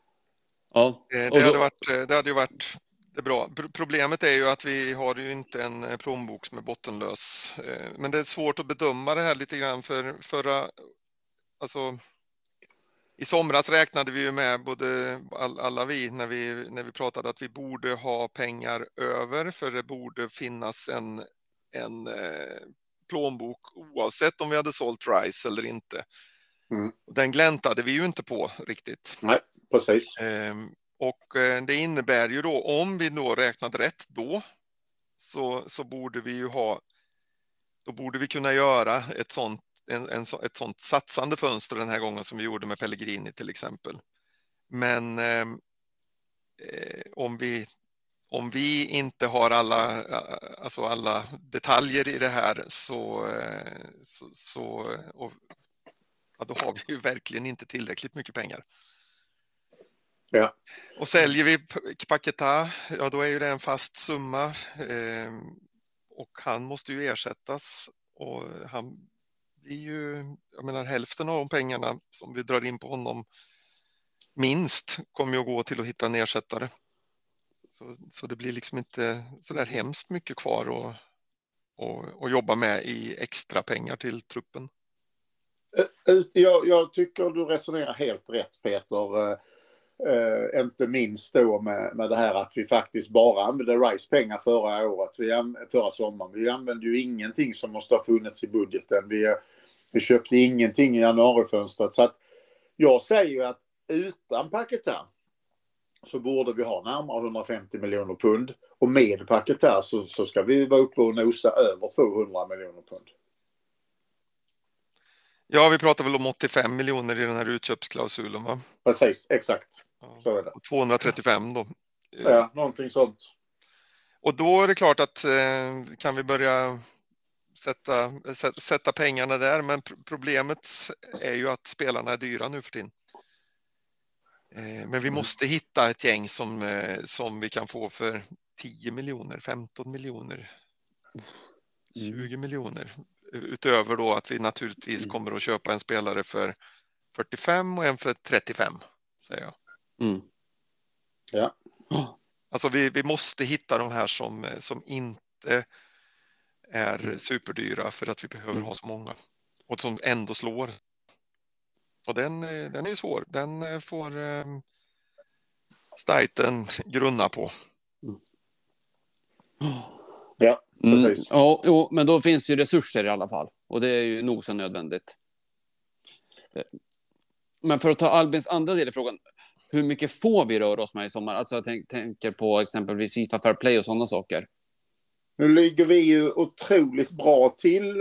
Det hade ju varit det bra. Problemet är ju att vi har ju inte en plånbok som är bottenlös. Men det är svårt att bedöma det här lite grann, för alltså i somras räknade vi ju med alla vi när vi pratade att vi borde ha pengar över, för det borde finnas en plånbok oavsett om vi hade sålt Rice eller inte. Den gläntade vi ju inte på riktigt. Nej, precis. Och det innebär ju då, om vi då räknade rätt då, så borde vi ju då borde vi kunna göra ett sånt satsande fönster den här gången som vi gjorde med Pellegrini till exempel. Men om vi inte har alla detaljer i det här då har vi ju verkligen inte tillräckligt mycket pengar. Ja. Och säljer vi Paquetá, ja då är ju det en fast summa och han måste ju ersättas och han blir ju, jag menar hälften av de pengarna som vi drar in på honom minst kommer ju att gå till att hitta en ersättare. Så det blir liksom inte så där hemskt mycket kvar att jobba med i extra pengar till truppen. Jag tycker du resonerar helt rätt, Peter. Inte minst då med det här att vi faktiskt bara använde Rice pengar förra sommaren. Vi använde ju ingenting som måste ha funnits i budgeten. Vi köpte ingenting i januarifönstret. Så att jag säger ju att utan Paquetá så borde vi ha närmare 150 miljoner pund. Och med Paquetá så ska vi vara uppe och nosa över 200 miljoner pund. Ja, vi pratar väl om 85 miljoner i den här utköpsklausulen, va? Precis, exakt. Så är det. 235 då. Ja, någonting sånt. Och då är det klart att kan vi börja sätta pengarna där, men problemet är ju att spelarna är dyra nu för tiden. Men vi måste hitta ett gäng som vi kan få för 10 miljoner, 15 miljoner, 20 miljoner. Utöver då att vi naturligtvis kommer att köpa en spelare för 45 och en för 35, säger jag. Mm. Ja. Alltså vi måste hitta de här som inte är superdyra för att vi behöver ha så många. Och som ändå slår. Och den är ju svår. Den får Steiten grunna på. Ja, precis. Ja, men då finns det ju resurser i alla fall. Och det är ju nog så nödvändigt. Men för att ta Albins andra del i frågan. Hur mycket får vi röra oss med i sommar? Alltså jag tänker på exempelvis FIFA Fair Play och sådana saker. Nu ligger vi ju otroligt bra till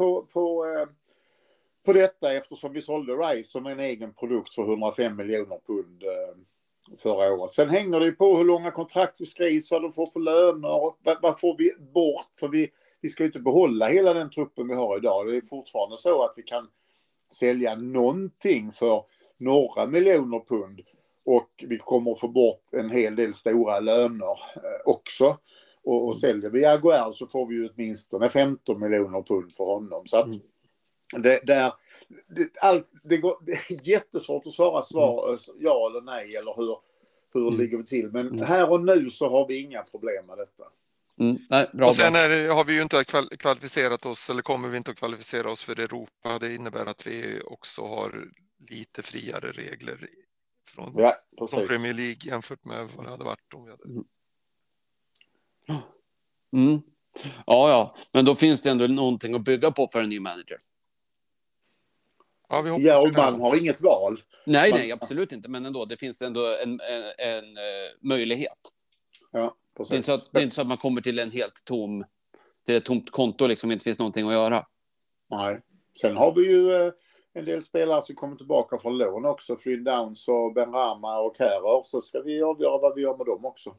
på detta eftersom vi sålde Rice som en egen produkt för 105 miljoner pund förra året. Sen hänger det ju på hur långa kontrakt vi skrivs, vad de får för löner, vad får vi bort, för vi ska ju inte behålla hela den truppen vi har idag. Det är fortfarande så att vi kan sälja någonting för några miljoner pund och vi kommer att få bort en hel del stora löner också. Och säljer vi Aguero så får vi ju åtminstone 15 miljoner pund för honom. Så att det är jättesvårt att svara ja eller nej eller hur ligger vi till. Men här och nu så har vi inga problem med detta. Nej, bra, och sen har vi ju inte kvalificerat oss, eller kommer vi inte att kvalificera oss för Europa. Det innebär att vi också har lite friare regler från Premier League jämfört med vad det hade varit om vi hade. Ja, men då finns det ändå någonting att bygga på för en ny manager. Ja, och man har inget val. Nej, absolut inte. Men ändå, det finns ändå en möjlighet. Ja, precis. Det är inte så att man kommer till ett tomt konto liksom inte finns någonting att göra. Nej. Sen har vi ju en del spelare som kommer tillbaka från lån också. Flynn Downs och Ben Rama och Kärör. Så ska vi avgöra vad vi gör med dem också.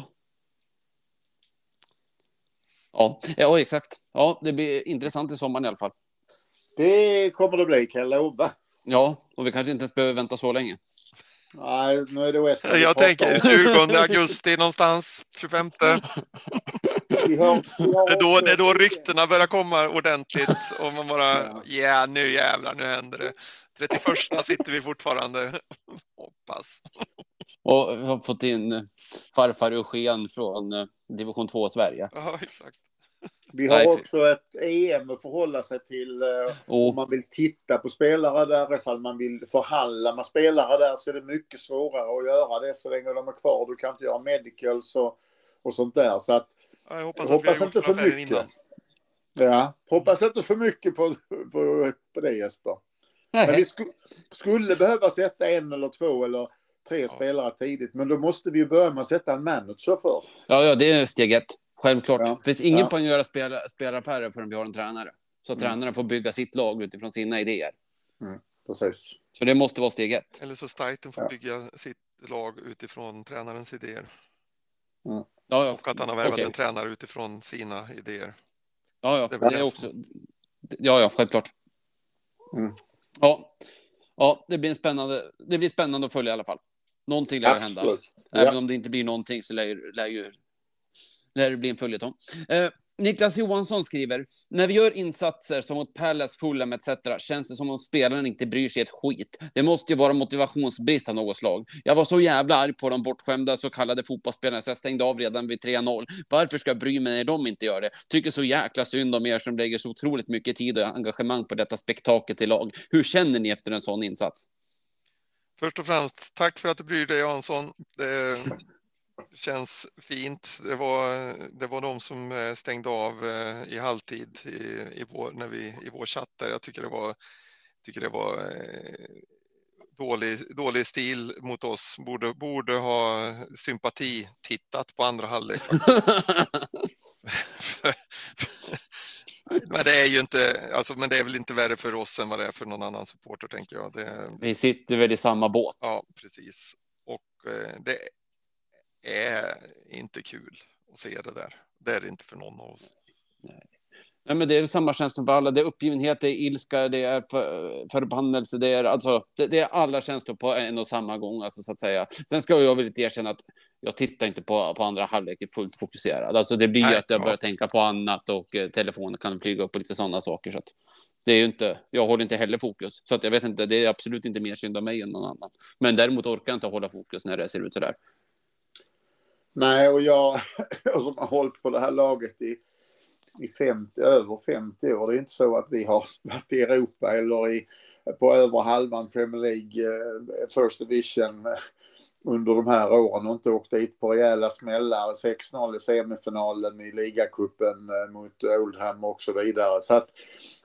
Ja, exakt. Ja, det blir intressant i sommaren i alla fall. Det kommer det bli, kan jag lova. Ja, och vi kanske inte ens behöver vänta så länge. Nej, nu är det West. Jag tänker 20 augusti någonstans, 25. Det är då ryktena börjar komma ordentligt och man bara, nu jävlar, nu händer det. 31 sitter vi fortfarande. Hoppas. Och vi har fått in farfar Eugen från division 2 Sverige. Ja, exakt. Vi har också ett EM att förhålla sig till om man vill titta på spelare där. Ifall man vill förhandla med spelare där så är det mycket svårare att göra det så länge de är kvar. Du kan inte göra medicals och sånt där. Så att, jag hoppas inte för mycket. Innan. Ja, hoppas inte för mycket på det, Jesper. Men vi skulle behöva sätta 1 eller 2 eller 3 spelare tidigt. Men då måste vi ju börja med att sätta en manager först. Ja, det är steg 1. Självklart. Ja. Det finns ingen poäng att göra spelaffärer förrän vi har en tränare. Så tränaren får bygga sitt lag utifrån sina idéer. Precis. Så det måste vara steg 1. Eller så Steiten får bygga sitt lag utifrån tränarens idéer. Ja. Och att han har värvat en tränare utifrån sina idéer. Ja, det är också. Ja, självklart. Ja, det blir spännande att följa i alla fall. Någonting lär hända. Även om det inte blir någonting så lär det bli en följetong. Niklas Johansson skriver: när vi gör insatser som mot Palace, Fulham etc. känns det som om spelaren inte bryr sig ett skit. Det måste ju vara motivationsbrist av något slag. Jag var så jävla arg på de bortskämda så kallade fotbollsspelarna så jag stängde av redan vid 3-0. Varför ska jag bry mig när de inte gör det? Tycker så jäkla synd om er som lägger så otroligt mycket tid och engagemang på detta spektakel till lag. Hur känner ni efter en sån insats? Först och främst, tack för att du bryr dig, Jansson. Det känns fint. Det var de som stängde av i halvtid i vår chatt där. Jag tycker det var dålig stil mot oss. Borde ha sympati tittat på andra halvlek. Men det är ju inte, men det är väl inte värre för oss än vad det är för någon annan supporter, tänker jag. Vi sitter väl i samma båt. Ja, precis. Och det är inte kul att se det där. Det är det inte för någon av oss. Nej, men det är samma känsla för alla. Det är uppgivenhet, det är ilska, det är förbannelse, det är alla känslor på en och samma gång, alltså, så att säga. Sen ska jag väl inte erkänna att jag tittar inte på andra halvlek, är fullt fokuserad. Alltså det blir ju att jag börjar tänka på annat och telefonen kan flyga upp och lite sådana saker. Så att det är ju inte, jag håller inte heller fokus. Så att jag vet inte, det är absolut inte mer synd av mig än någon annan. Men däremot orkar jag inte hålla fokus när det ser ut så där. Nej, och jag som har hållit på det här laget i över 50 år. Det är inte så att vi har varit i Europa eller på över halvan Premier League First Division under de här åren och inte åkt dit på rejäla smällar. 6-0 i semifinalen i ligacupen mot Oldham och så vidare. Så att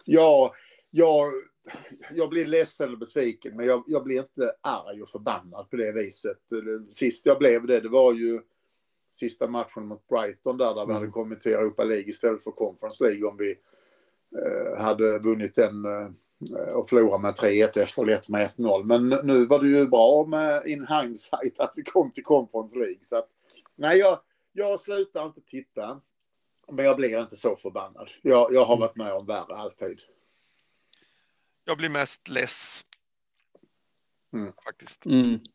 jag blir ledsen och besviken, men jag blir inte arg och förbannad på det viset. Sist jag blev det var ju sista matchen mot Brighton där vi hade kommit till Europa League istället för Conference League om vi hade vunnit den och förlorat med 3-1 efter lett med 1-0. Men nu var det ju bra med in hindsight att vi kom till Conference League. Så att, nej, jag slutar inte titta, men jag blir inte så förbannad. Jag har varit med om värre alltid. Jag blir mest less. Faktiskt.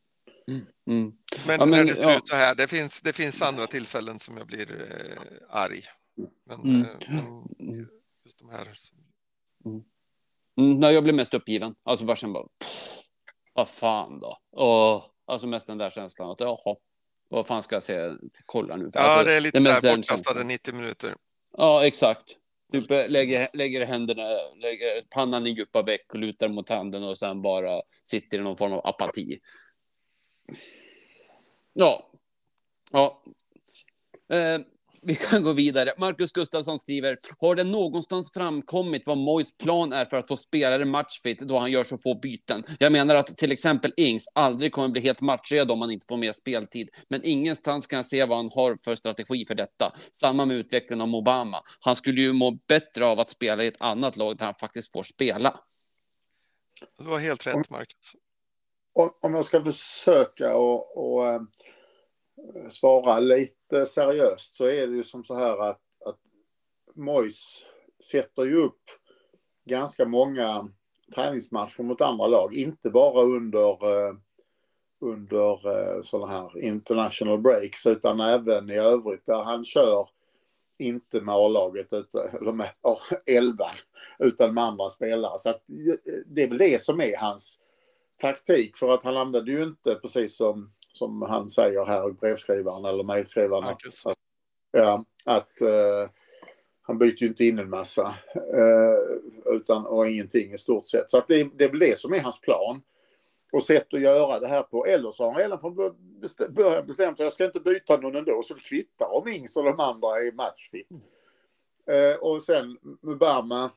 Men när det ser ut så här, det finns andra tillfällen som jag blir arg. Men just de här. Nej, jag blir mest uppgiven. Alltså bara känner vad fan då? Alltså mest den där känslan att vad fan ska jag säga? Kolla nu. Ja, alltså, det är lite så här bortkastade 90 minuter. Ja, exakt. Typ lägger händerna, lägger pannan i djupa veck och lutar mot handen och sen bara sitter i någon form av apati. Ja. Vi kan gå vidare. Marcus Gustafsson skriver: har det någonstans framkommit vad Moyes plan är för att få spelare matchfit då han gör så få byten? Jag menar att till exempel Ings aldrig kommer bli helt matchredo om han inte får mer speltid. Men ingenstans kan jag se vad han har för strategi för detta. Samma med utvecklingen av Obama. Han skulle ju må bättre av att spela i ett annat lag där han faktiskt får spela. Det var helt rätt, Marcus. Om jag ska försöka och svara lite seriöst så är det ju som så här att Moyes sätter ju upp ganska många träningsmatcher mot andra lag. Inte bara under sådana här international breaks utan även i övrigt där han kör inte med A-laget eller med 11 utan med andra spelare. Så att det är väl det som är hans taktik, för att han använder ju inte precis som han säger här, brevskrivaren eller mejlskrivaren att han byter ju inte in en massa och ingenting i stort sett. Så att det är väl det som är hans plan och sätt att göra det här på. Eller så har han redan från början bestämt att jag ska inte byta någon ändå, så det kvittar om Ings och de andra är matchfit. Och sen med Burma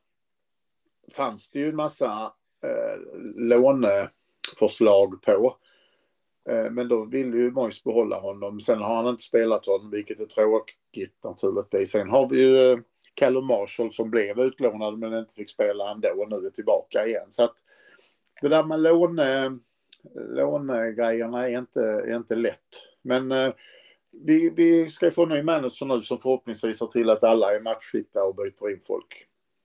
fanns det ju en massa låneförslag på. Men då vill ju Moyes behålla honom. Sen har han inte spelat honom, vilket är tråkigt naturligtvis. Sen har vi ju Callum Marshall som blev utlånad men inte fick spela ändå och nu är tillbaka igen. Så att det där med lånegrejerna är inte lätt. Men vi ska få en ny manager nu som förhoppningsvis ser till att alla är matchfitta och byter in folk.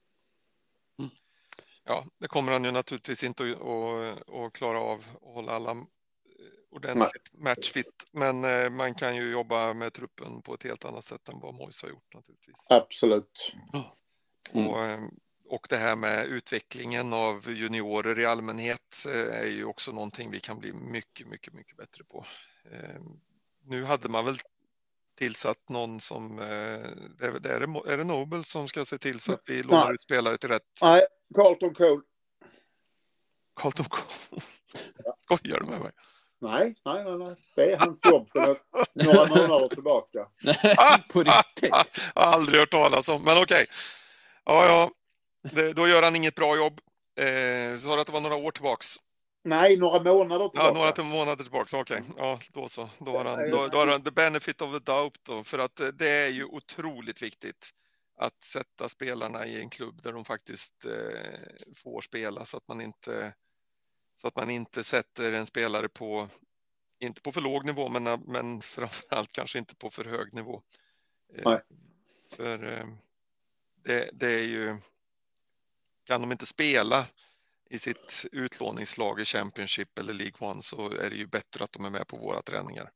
Ja, det kommer han ju naturligtvis inte att klara av att hålla alla ordentligt matchfit. Men man kan ju jobba med truppen på ett helt annat sätt än vad Moyes har gjort naturligtvis. Absolut. Och det här med utvecklingen av juniorer i allmänhet är ju också någonting vi kan bli mycket, mycket, mycket bättre på. Nu hade man väl tillsatt någon som... Är det Noble som ska se till så att vi lånar ut spelare till rätt? Nej, Carlton Cole. Carlton Cole? Skojar du med mig? Nej. Det är hans jobb för några månader tillbaka. På riktigt. Jag har aldrig hört talas om, men okej. Ja. Då gör han inget bra jobb. Så har det var några år tillbaks. Nej, några månader tillbaka. Ja, några månader tillbaks, okej. Ja, då så. Då har han the benefit of the doubt då. För att det är ju otroligt viktigt att sätta spelarna i en klubb där de faktiskt får spela så att man inte sätter en spelare inte på för låg nivå men framförallt kanske inte på för hög nivå. Nej. För det är ju, kan de inte spela i sitt utlåningslag i Championship eller League One så är det ju bättre att de är med på våra träningar.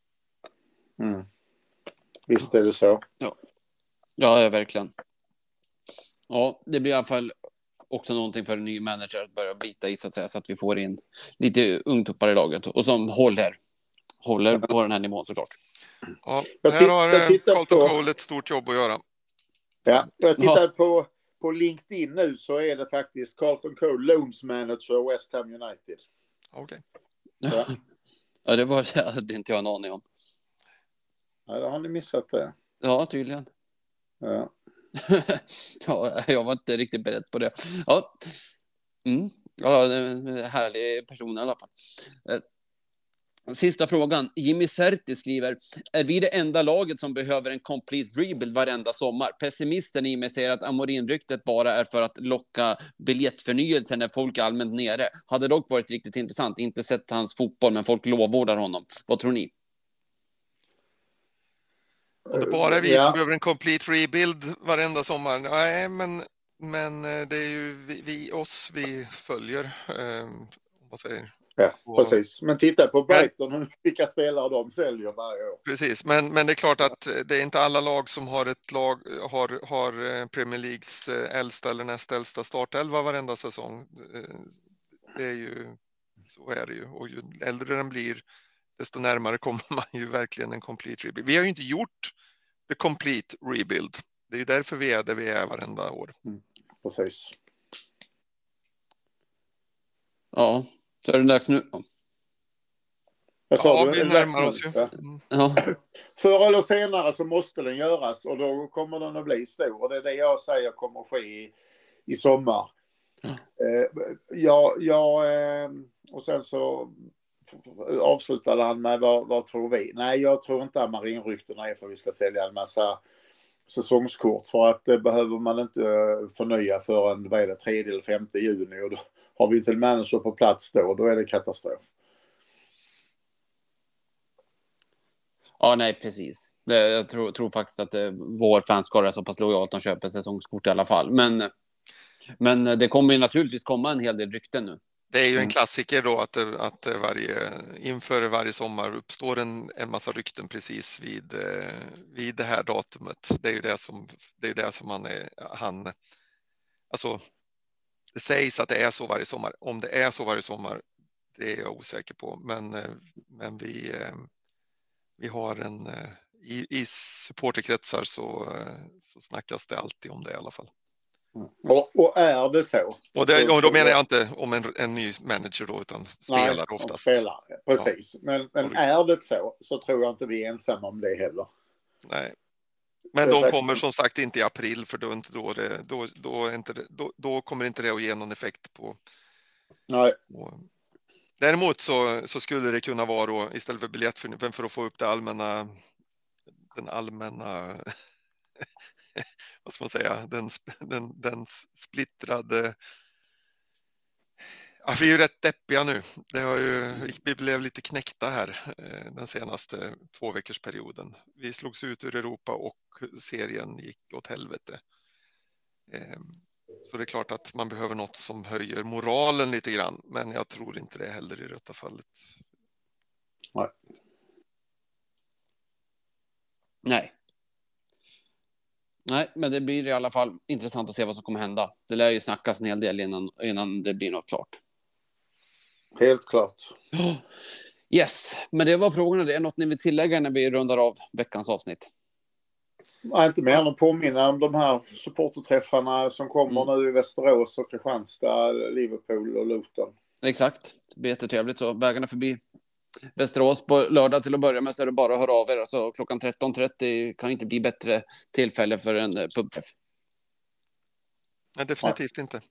Visst är det så. Ja, verkligen. Ja, det blir i alla fall också någonting för en ny manager att börja bita i så att säga, så att vi får in lite ungtuppar i laget och som håller på den här nivån såklart. Ja, här har Carlton Cole ett stort jobb att göra. Ja, jag tittar på LinkedIn nu så är det faktiskt Carlton Cole, Loans Manager, West Ham United. Okej. Ja, det hade inte jag en aning om. Ja, då har ni missat det. Ja, tydligen. Ja. Ja, jag var inte riktigt beredd på det. Ja, ja, härlig person i alla fall. Sista frågan. Jimmy Serti skriver: är vi det enda laget som behöver en complete rebuild varenda sommar? Pessimisten i mig säger att Amorin-ryktet bara är för att locka biljettförnyelsen när folk är allmänt nere. Hade dock varit riktigt intressant. Inte sett hans fotboll, men folk lovordar honom. Vad tror ni? Om det bara är vi som behöver en complete rebuild varenda sommar. Nej, men det är ju vi följer. Vad säger? Ja, precis. Men titta på Brighton, vilka spelare de säljer varje år. Precis, men det är klart att det är inte alla lag som har har Premier Leagues äldsta eller näst äldsta startelva varenda säsong. Det är ju, så är det ju. Och ju äldre den blir, desto närmare kommer man ju verkligen en complete rebuild. Vi har ju inte gjort the complete rebuild. Det är ju därför vi är där vi är varenda år. Precis. Ja, så är det dags nu. Vi närmar oss ju. Ja. Förr eller senare så måste den göras och då kommer den att bli stor. Och det är det jag säger kommer att ske i sommar. Och sen så avslutade han med vad tror vi? Nej, jag tror inte att marinryktena är för att vi ska sälja en massa säsongskort, för att det behöver man inte förnya förrän 3 eller 5 juni och då har vi inte en manager på plats då är det katastrof. Ja, nej, precis. Jag tror faktiskt att vår fanskara är så pass lojalt att de köper säsongskort i alla fall. Men det kommer ju naturligtvis komma en hel del rykten nu. Det är ju en klassiker då att inför varje sommar uppstår en massa rykten precis vid det här datumet. Det är ju det som han alltså det sägs att det är så varje sommar. Om det är så varje sommar, det är jag osäker på. Men vi har i supporterkretsar så snackas det alltid om det i alla fall. Och är det så? Och då menar jag inte om en ny manager då, utan spelare oftast. Spelare, precis. Ja. Men är det så tror jag inte vi är ensamma om det heller. Nej. Men de kommer som sagt inte i april, för då kommer inte det att ge någon effekt på Däremot så skulle det kunna vara då, istället för biljettförsäljning, för att få upp den allmänna vad ska man säga, den splittrade. Ja, vi är ju rätt deppiga nu. Vi blev lite knäckta här den senaste 2-veckorsperioden. Vi slogs ut ur Europa och serien gick åt helvete. Så det är klart att man behöver något som höjer moralen lite grann. Men jag tror inte det heller i detta fallet. Nej, men det blir i alla fall intressant att se vad som kommer hända. Det lär ju snackas en hel del innan det blir något klart. Helt klart. Yes, men det var frågorna. Det är något ni vill tillägga när vi rundar av veckans avsnitt? Nej, inte mer än att påminna om de här supporterträffarna som kommer nu i Västerås och Kristianstad, Liverpool och Luton. Exakt, det blir jättetrevligt. Så vägarna förbi Västerås på lördag till att börja med, så är det bara att höra av er. Alltså, klockan 13.30 kan inte bli bättre tillfälle för en pubträff. Nej, definitivt inte.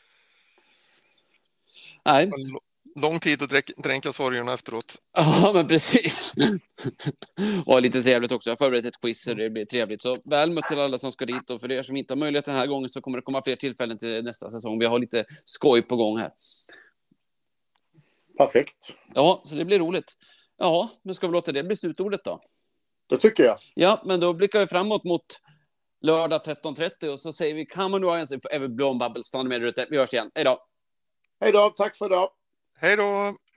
Nej. Lång tid att dränka sorgerna efteråt. Ja, men precis. Och lite trevligt också. Jag har förberett ett quiz så det blir trevligt. Så väl mött till alla som ska dit. Och för er som inte har möjlighet den här gången så kommer det komma fler tillfällen till nästa säsong. Vi har lite skoj på gång här. Perfekt. Ja, så det blir roligt. Ja, men ska vi låta det bli slutordet då? Det tycker jag. Ja, men då blickar vi framåt mot lördag 13.30 och så säger vi come on Ryan for every blown bubble. Stanna med ute. Vi hörs igen. Hej då. Hej då, tack för idag. Hej då.